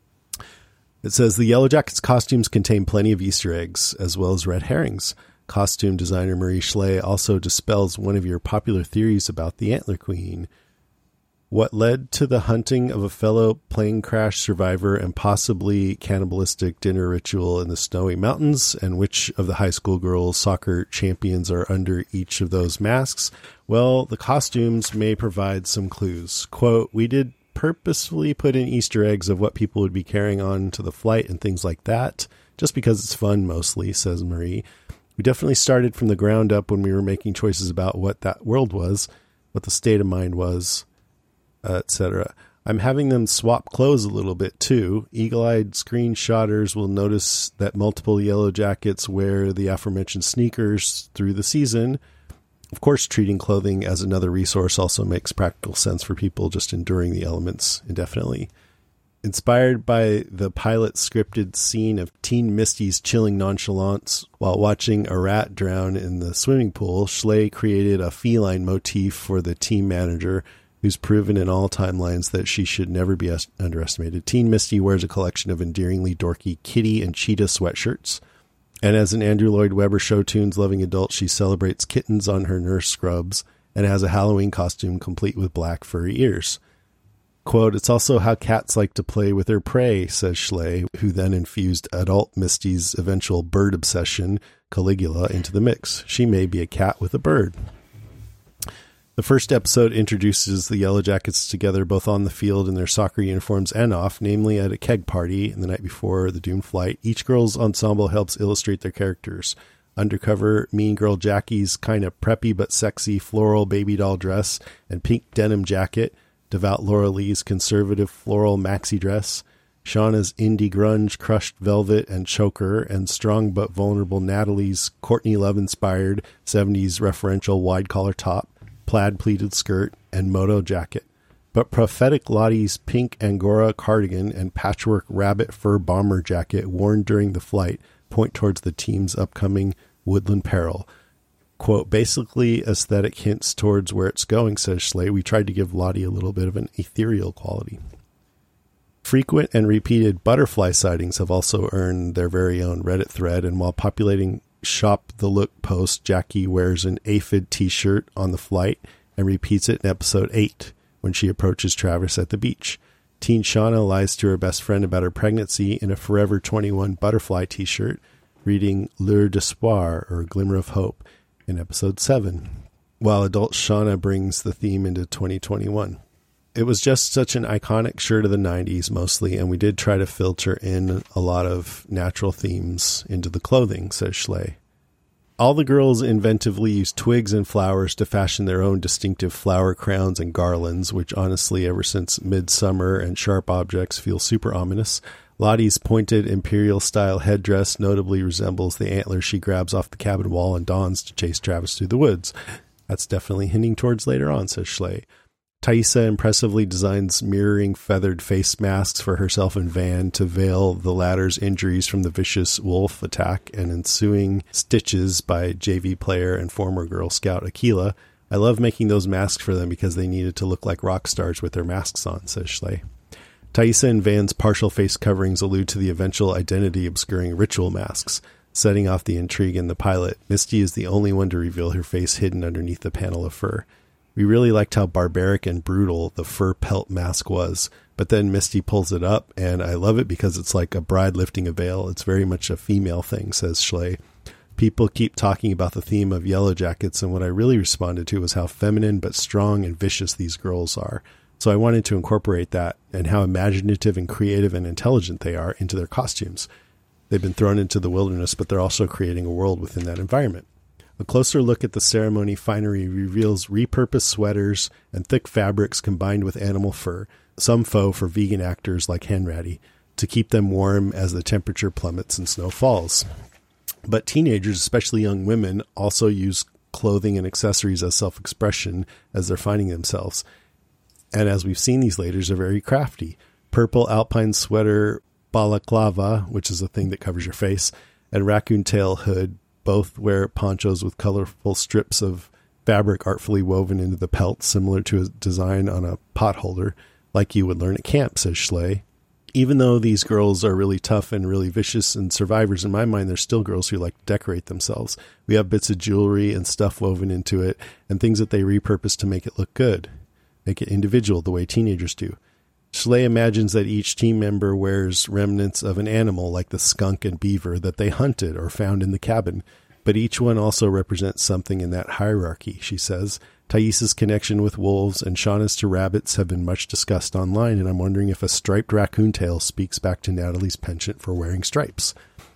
It says, the Yellow Jackets costumes contain plenty of Easter eggs, as well as red herrings. Costume designer Marie Schley also dispels one of your popular theories about the Antler Queen. What led to the hunting of a fellow plane crash survivor and possibly cannibalistic dinner ritual in the snowy mountains, and which of the high school girls soccer champions are under each of those masks? Well, the costumes may provide some clues. Quote, we did purposefully put in Easter eggs of what people would be carrying on to the flight and things like that, just because it's fun mostly, says Marie. We definitely started from the ground up when we were making choices about what that world was, what the state of mind was, etc. I'm having them swap clothes a little bit too. Eagle-eyed screenshotters will notice that multiple Yellow Jackets wear the aforementioned sneakers through the season. Of course, treating clothing as another resource also makes practical sense for people just enduring the elements indefinitely. Inspired by the pilot scripted scene of Teen Misty's chilling nonchalance while watching a rat drown in the swimming pool, Schley created a feline motif for the team manager, who's proven in all timelines that she should never be underestimated. Teen Misty wears a collection of endearingly dorky kitty and cheetah sweatshirts. And as an Andrew Lloyd Webber show tunes loving adult, she celebrates kittens on her nurse scrubs and has a Halloween costume complete with black furry ears. Quote, it's also how cats like to play with their prey, says Schley, who then infused adult Misty's eventual bird obsession, Caligula, into the mix. She may be a cat with a bird. The first episode introduces the Yellow Jackets together both on the field in their soccer uniforms and off, namely at a keg party the night before the doomed flight. Each girl's ensemble helps illustrate their characters. Undercover Mean Girl Jackie's kind of preppy but sexy floral baby doll dress and pink denim jacket, devout Laura Lee's conservative floral maxi dress, Shauna's indie grunge crushed velvet and choker, and strong but vulnerable Natalie's Courtney Love-inspired 70s referential wide collar top, plaid pleated skirt, and moto jacket. But prophetic Lottie's pink Angora cardigan and patchwork rabbit fur bomber jacket worn during the flight point towards the team's upcoming woodland peril. Quote, basically aesthetic hints towards where it's going, says Schley. We tried to give Lottie a little bit of an ethereal quality. Frequent and repeated butterfly sightings have also earned their very own Reddit thread, and while populating Shop the Look post, Jackie wears an aphid t-shirt on the flight and repeats it in episode 8 when she approaches Travis at the beach. Teen Shauna lies to her best friend about her pregnancy in a Forever 21 butterfly t-shirt, reading Lueur d'Espoir, or Glimmer of Hope, in episode 7, while adult Shauna brings the theme into 2021. It was just such an iconic shirt of the 90s mostly, and we did try to filter in a lot of natural themes into the clothing, says Schley. All the girls inventively used twigs and flowers to fashion their own distinctive flower crowns and garlands, which honestly, ever since Midsummer and Sharp Objects, feel super ominous. Lottie's pointed imperial-style headdress notably resembles the antlers she grabs off the cabin wall and dons to chase Travis through the woods. That's definitely hinting towards later on, says Schley. Taissa impressively designs mirroring feathered face masks for herself and Van to veil the latter's injuries from the vicious wolf attack and ensuing stitches by JV player and former Girl Scout Akila. I love making those masks for them because they needed to look like rock stars with their masks on, says Schley. Taissa and Van's partial face coverings allude to the eventual identity-obscuring ritual masks. setting off the intrigue in the pilot. Misty is the only one to reveal her face hidden underneath the panel of fur. We really liked how barbaric and brutal the fur pelt mask was, but then Misty pulls it up, and I love it because it's like a bride lifting a veil. It's very much a female thing, says Schley. People keep talking about the theme of Yellow Jackets, and what I really responded to was how feminine but strong and vicious these girls are. So I wanted to incorporate that and how imaginative and creative and intelligent they are into their costumes. They've been thrown into the wilderness, but they're also creating a world within that environment. A closer look at the ceremony finery reveals repurposed sweaters and thick fabrics combined with animal fur, some faux for vegan actors like Hanratty, to keep them warm as the temperature plummets and snow falls. But teenagers, especially young women, also use clothing and accessories as self-expression as they're finding themselves. And as we've seen, these ladies are very crafty. Purple alpine sweater balaclava, which is a thing that covers your face, and raccoon tail hood both wear ponchos with colorful strips of fabric artfully woven into the pelt, similar to a design on a pot holder, like you would learn at camp, says Schley. Even though these girls are really tough and really vicious and survivors, in my mind, they're still girls who like to decorate themselves. We have bits of jewelry and stuff woven into it and things that they repurpose to make it look good, make it individual the way teenagers do. Schley imagines that each team member wears remnants of an animal like the skunk and beaver that they hunted or found in the cabin, but each one also represents something in that hierarchy, she says. Thais' connection with wolves and Shauna's to rabbits have been much discussed online, and I'm wondering if a striped raccoon tail speaks back to Natalie's penchant for wearing stripes.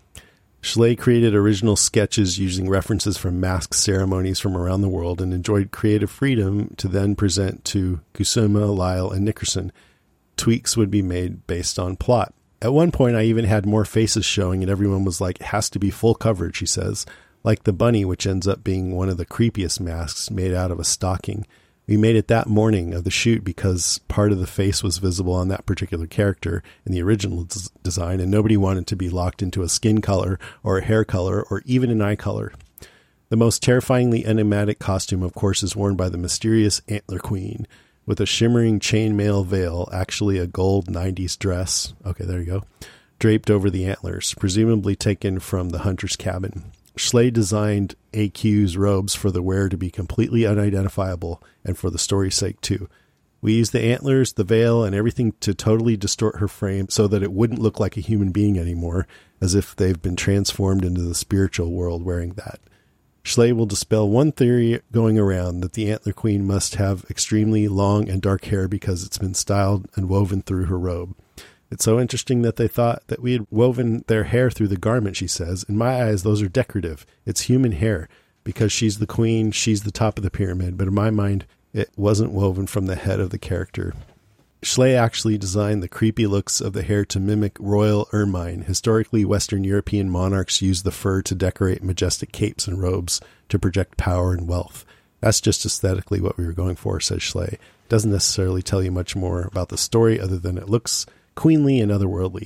Schley created original sketches using references from mask ceremonies from around the world and enjoyed creative freedom to then present to Kusuma, Lyle, and Nickerson. Tweaks would be made based on plot. At one point, I even had more faces showing, and everyone was like, it has to be full coverage, she says. Like the bunny, which ends up being one of the creepiest masks made out of a stocking. We made it that morning of the shoot because part of the face was visible on that particular character in the original design, and nobody wanted to be locked into a skin color or a hair color or even an eye color. The most terrifyingly enigmatic costume, of course, is worn by the mysterious Antler Queen, with a shimmering chainmail veil, actually a gold 90s dress, okay, there you go, draped over the antlers, presumably taken from the hunter's cabin. Schley designed AQ's robes for the wearer to be completely unidentifiable, and for the story's sake, too. We used the antlers, the veil, and everything to totally distort her frame so that it wouldn't look like a human being anymore, as if they've been transformed into the spiritual world wearing that. Schley will dispel one theory going around that the Antler Queen must have extremely long and dark hair because it's been styled and woven through her robe. It's so interesting that they thought that we had woven their hair through the garment, she says. In my eyes, those are decorative. It's human hair. Because she's the queen, she's the top of the pyramid. But in my mind, it wasn't woven from the head of the character. Schley actually designed the creepy looks of the hair to mimic royal ermine. Historically, Western European monarchs used the fur to decorate majestic capes and robes to project power and wealth. That's just aesthetically what we were going for, says Schley. Doesn't necessarily tell you much more about the story other than it looks queenly and otherworldly.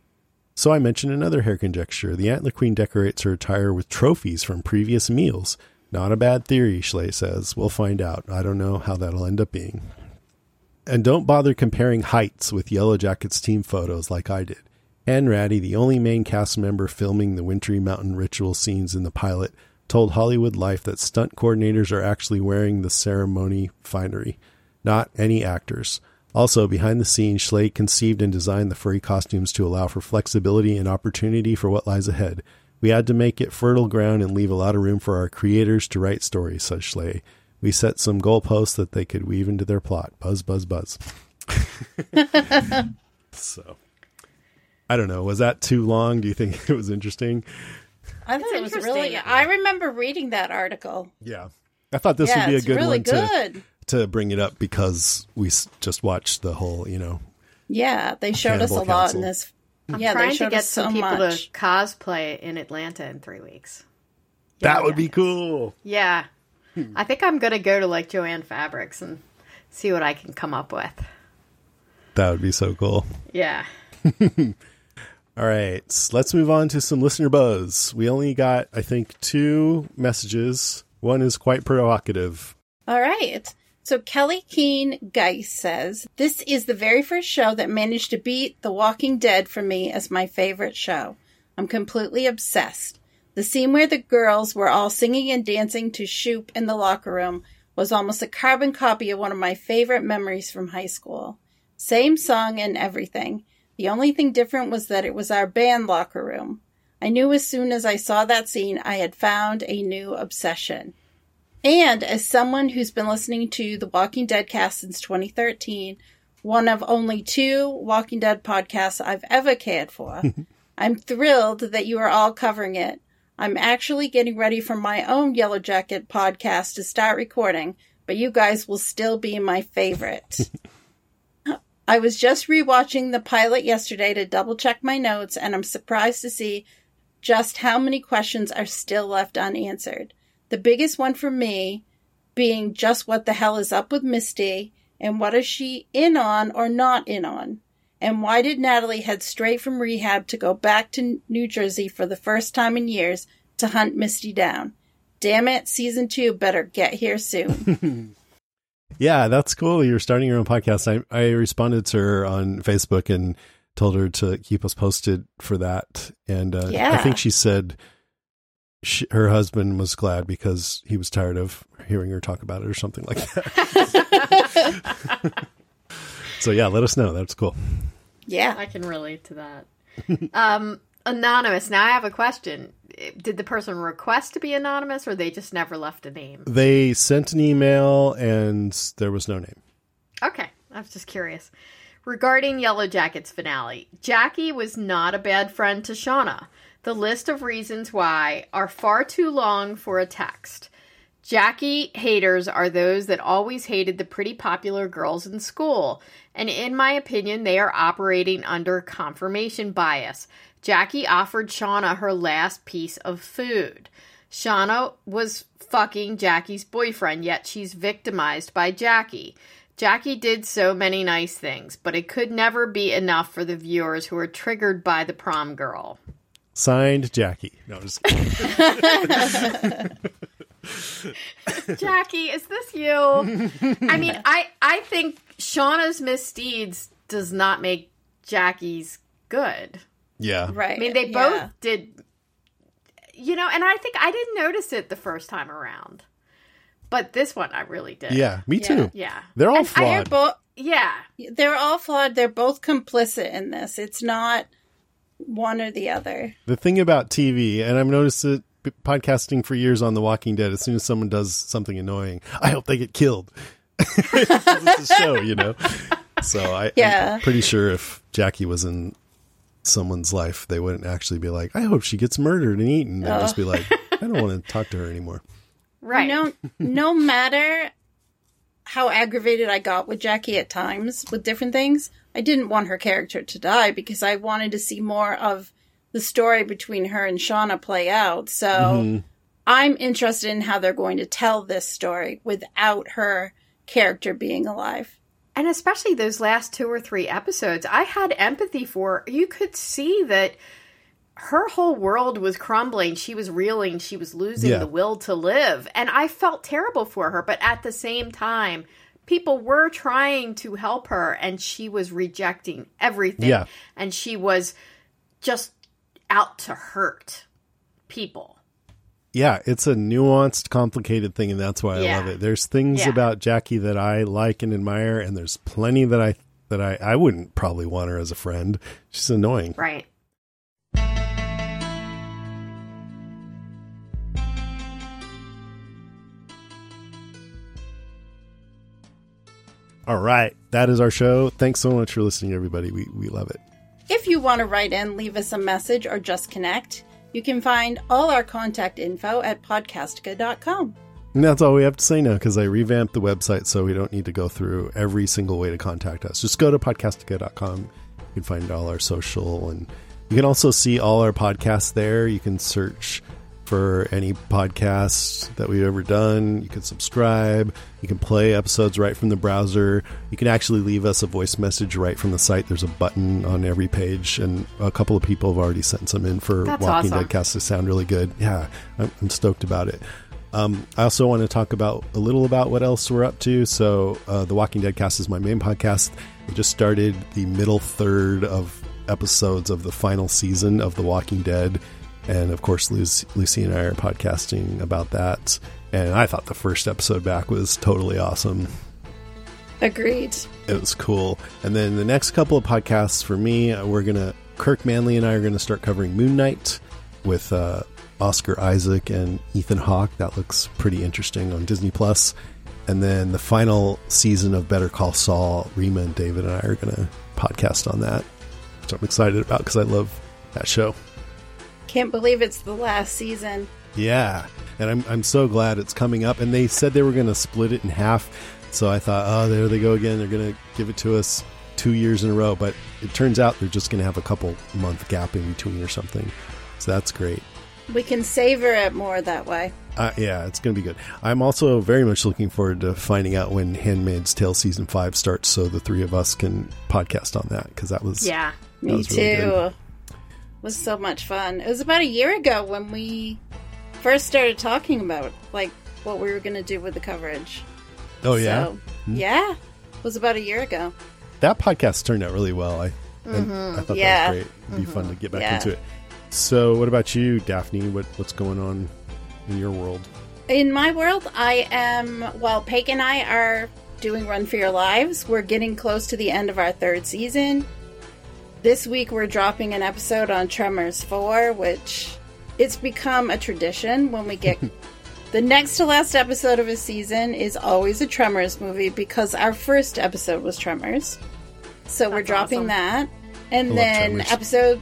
So I mentioned another hair conjecture. The Antler Queen decorates her attire with trophies from previous meals. Not a bad theory, Schley says. We'll find out. I don't know how that'll end up being. And don't bother comparing heights with Yellow Jackets team photos like I did. Hanratty, the only main cast member filming the wintry mountain ritual scenes in the pilot, told Hollywood Life that stunt coordinators are actually wearing the ceremony finery, not any actors. Also, behind the scenes, Schley conceived and designed the furry costumes to allow for flexibility and opportunity for what lies ahead. We had to make it fertile ground and leave a lot of room for our creators to write stories, says Schley. We set some goalposts that they could weave into their plot. Buzz, buzz, buzz. So, I don't know. Was that too long? Do you think it was interesting? I thought it was really... I remember reading that article. Yeah. I thought this would be a good really one good. To bring it up because we just watched the whole, Yeah, they showed us a lot in this. I'm trying to get some people to cosplay in Atlanta in 3 weeks. That would be cool. Yeah. I think I'm going to go to like Joanne Fabrics and see what I can come up with. That would be so cool. Yeah. All right. So let's move on to some listener buzz. We only got, I think, 2 messages. One is quite provocative. All right. So Kelly Keene Geis says, this is the very first show that managed to beat The Walking Dead for me as my favorite show. I'm completely obsessed. The scene where the girls were all singing and dancing to Shoop in the locker room was almost a carbon copy of one of my favorite memories from high school. Same song and everything. The only thing different was that it was our band locker room. I knew as soon as I saw that scene I had found a new obsession. And as someone who's been listening to the Walking Dead cast since 2013, one of only 2 Walking Dead podcasts I've ever cared for, I'm thrilled that you are all covering it. I'm actually getting ready for my own Yellow Jacket podcast to start recording, but you guys will still be my favorite. I was just rewatching the pilot yesterday to double check my notes, and I'm surprised to see just how many questions are still left unanswered. The biggest one for me being just what the hell is up with Misty, and what is she in on or not in on? And why did Natalie head straight from rehab to go back to New Jersey for the first time in years to hunt Misty down? Damn it, season 2 better get here soon. Yeah, that's cool. You're starting your own podcast. I responded to her on Facebook and told her to keep us posted for that. And I think she said her husband was glad because he was tired of hearing her talk about it or something like that. So yeah, let us know. That's cool. Yeah. I can relate to that. Anonymous. Now I have a question. Did the person request to be anonymous, or they just never left a name? They sent an email and there was no name. Okay. I was just curious. Regarding Yellow Jackets finale, Jackie was not a bad friend to Shauna. The list of reasons why are far too long for a text. Jackie haters are those that always hated the pretty popular girls in school, and in my opinion, they are operating under confirmation bias. Jackie offered Shauna her last piece of food. Shauna was fucking Jackie's boyfriend, yet she's victimized by Jackie. Jackie did so many nice things, but it could never be enough for the viewers who are triggered by the prom girl. Signed, Jackie. No, just Jackie, is this you? I mean, I think Shauna's misdeeds does not make Jackie's good. Yeah. Right. I mean, they both did, and I think I didn't notice it the first time around. But this one I really did. Yeah, me too. Yeah. They're all flawed. They're all flawed. They're both complicit in this. It's not one or the other. The thing about TV, and I've noticed it podcasting for years on The Walking Dead, as soon as someone does something annoying, I hope they get killed. It's a show, So I'm pretty sure if Jackie was in someone's life, they wouldn't actually be like, I hope she gets murdered and eaten. They'd just be like, I don't want to talk to her anymore. Right. No matter how aggravated I got with Jackie at times with different things, I didn't want her character to die because I wanted to see more of the story between her and Shauna play out. So I'm interested in how they're going to tell this story without her character being alive. And especially those last 2 or 3 episodes, I had empathy for her. You could see that her whole world was crumbling. She was reeling. She was losing the will to live. And I felt terrible for her. But at the same time, people were trying to help her, and she was rejecting everything. Yeah. And she was just out to hurt people. Yeah, it's a nuanced, complicated thing, and that's why I love it. There's things about Jackie that I like and admire, and there's plenty that I wouldn't probably want her as a friend. She's annoying. Right. All right, that is our show. Thanks so much for listening, everybody. We love it. If you want to write in, leave us a message, or just connect, you can find all our contact info at podcastica.com. And that's all we have to say now, because I revamped the website so we don't need to go through every single way to contact us. Just go to podcastica.com. You can find all our social, and you can also see all our podcasts there. You can search for any podcast that we've ever done. You can subscribe. You can play episodes right from the browser. You can actually leave us a voice message right from the site. There's a button on every page, and a couple of people have already sent some in for Walking Dead cast to sound really good. Yeah, I'm stoked about it. I also want to talk a little about what else we're up to. So the Walking Dead cast is my main podcast. We just started the middle third of episodes of the final season of The Walking Dead. And of course, Lucy and I are podcasting about that. And I thought the first episode back was totally awesome. Agreed. It was cool. And then the next couple of podcasts for me, Kirk Manley and I are going to start covering Moon Knight with Oscar Isaac and Ethan Hawke. That looks pretty interesting on Disney Plus. And then the final season of Better Call Saul, Rima and David and I are going to podcast on that, which I'm excited about because I love that show. Can't believe it's the last season. Yeah, and I'm so glad it's coming up. And they said they were going to split it in half, so I thought, oh, there they go again. They're going to give it to us 2 years in a row. But it turns out they're just going to have a couple month gap in between or something. So that's great. We can savor it more that way. Yeah, it's going to be good. I'm also very much looking forward to finding out when Handmaid's Tale Season 5 starts so the three of us can podcast on that, because that was... Yeah. Me was too. really good. It was so much fun. It was about a year ago when we first started talking about like what we were going to do with the coverage. Oh, yeah? So, yeah. It was about a year ago. That podcast turned out really well. I thought that was great. It'd be fun to get back into it. So what about you, Daphne? What's going on in your world? In my world, Paige and I are doing Run for Your Lives. We're getting close to the end of our third season. This week we're dropping an episode on Tremors 4, which it's become a tradition when we get... The next to last episode of a season is always a Tremors movie because our first episode was Tremors. So we're dropping awesome. that. And then Tremors.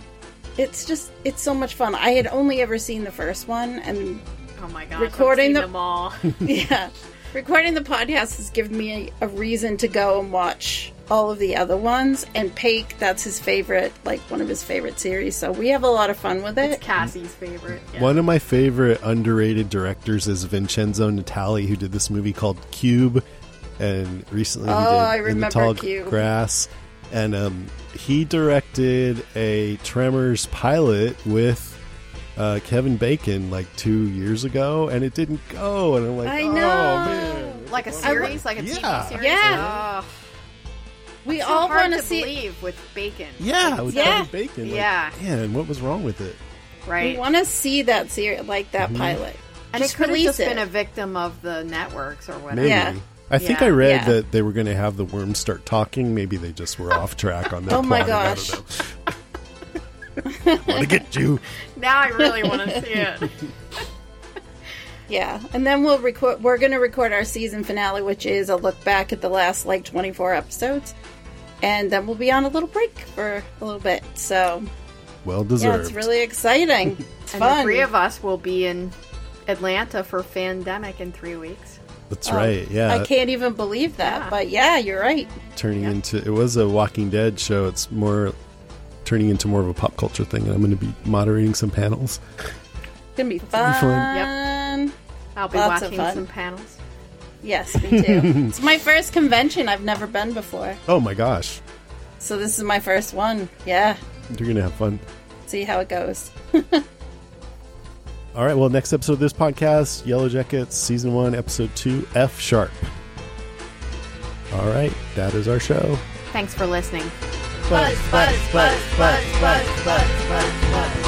It's so much fun. I had only ever seen the first one, and Oh my gosh, recording I've seen them all. yeah, recording the podcast has given me a reason to go and watch all of the other ones. And Paige, that's his favorite, like one of his favorite series. So we have a lot of fun with it. It's Cassie's favorite. Yeah. One of my favorite underrated directors is Vincenzo Natali, who did this movie called Cube, and recently he did I In the remember Tall Cube. Grass. And he directed a Tremors pilot with Kevin Bacon like 2 years ago, and it didn't go. And I'm like, I oh, know. man. Like a series, like a Yeah. TV series. Yeah. Oh, We so all hard want to to see. believe with Bacon. Yeah, with Yeah. Kevin Bacon. Like, Yeah. Man, what was wrong with it? Right. We want to see that series, like that pilot. And Just it could have release just it. been a victim of the networks or whatever. Maybe. Yeah. I think Yeah. I read Yeah. that they were going to have the worms start talking. Maybe they just were off track on that. Oh my plotting. gosh. I don't know. Want to get you. Now I really want to see it. Yeah, and then we're going to record our season finale, which is a look back at the last 24 episodes, and then we'll be on a little break for a little bit. So Well yeah, deserved. it's really exciting. It's And fun. the three of us will be in Atlanta for Fandemic in 3 weeks. That's right. Yeah. I can't even believe that, Yeah. but yeah, you're right. Turning into, it was a Walking Dead show. It's turning into more of a pop culture thing. And I'm going to be moderating some panels. It's gonna be fun. fun. I'll be Lots of watching fun. some panels. Yes, me too. It's my first convention. I've never been before, Oh my gosh. so this is my first one. Yeah, You're going to have fun. see how it goes. All right. Well, next episode of this podcast, Yellow Jackets, Season 1, Episode 2, F Sharp. All right. That is our show. Thanks for listening. Buzz, buzz, buzz, buzz, buzz, buzz, buzz, buzz.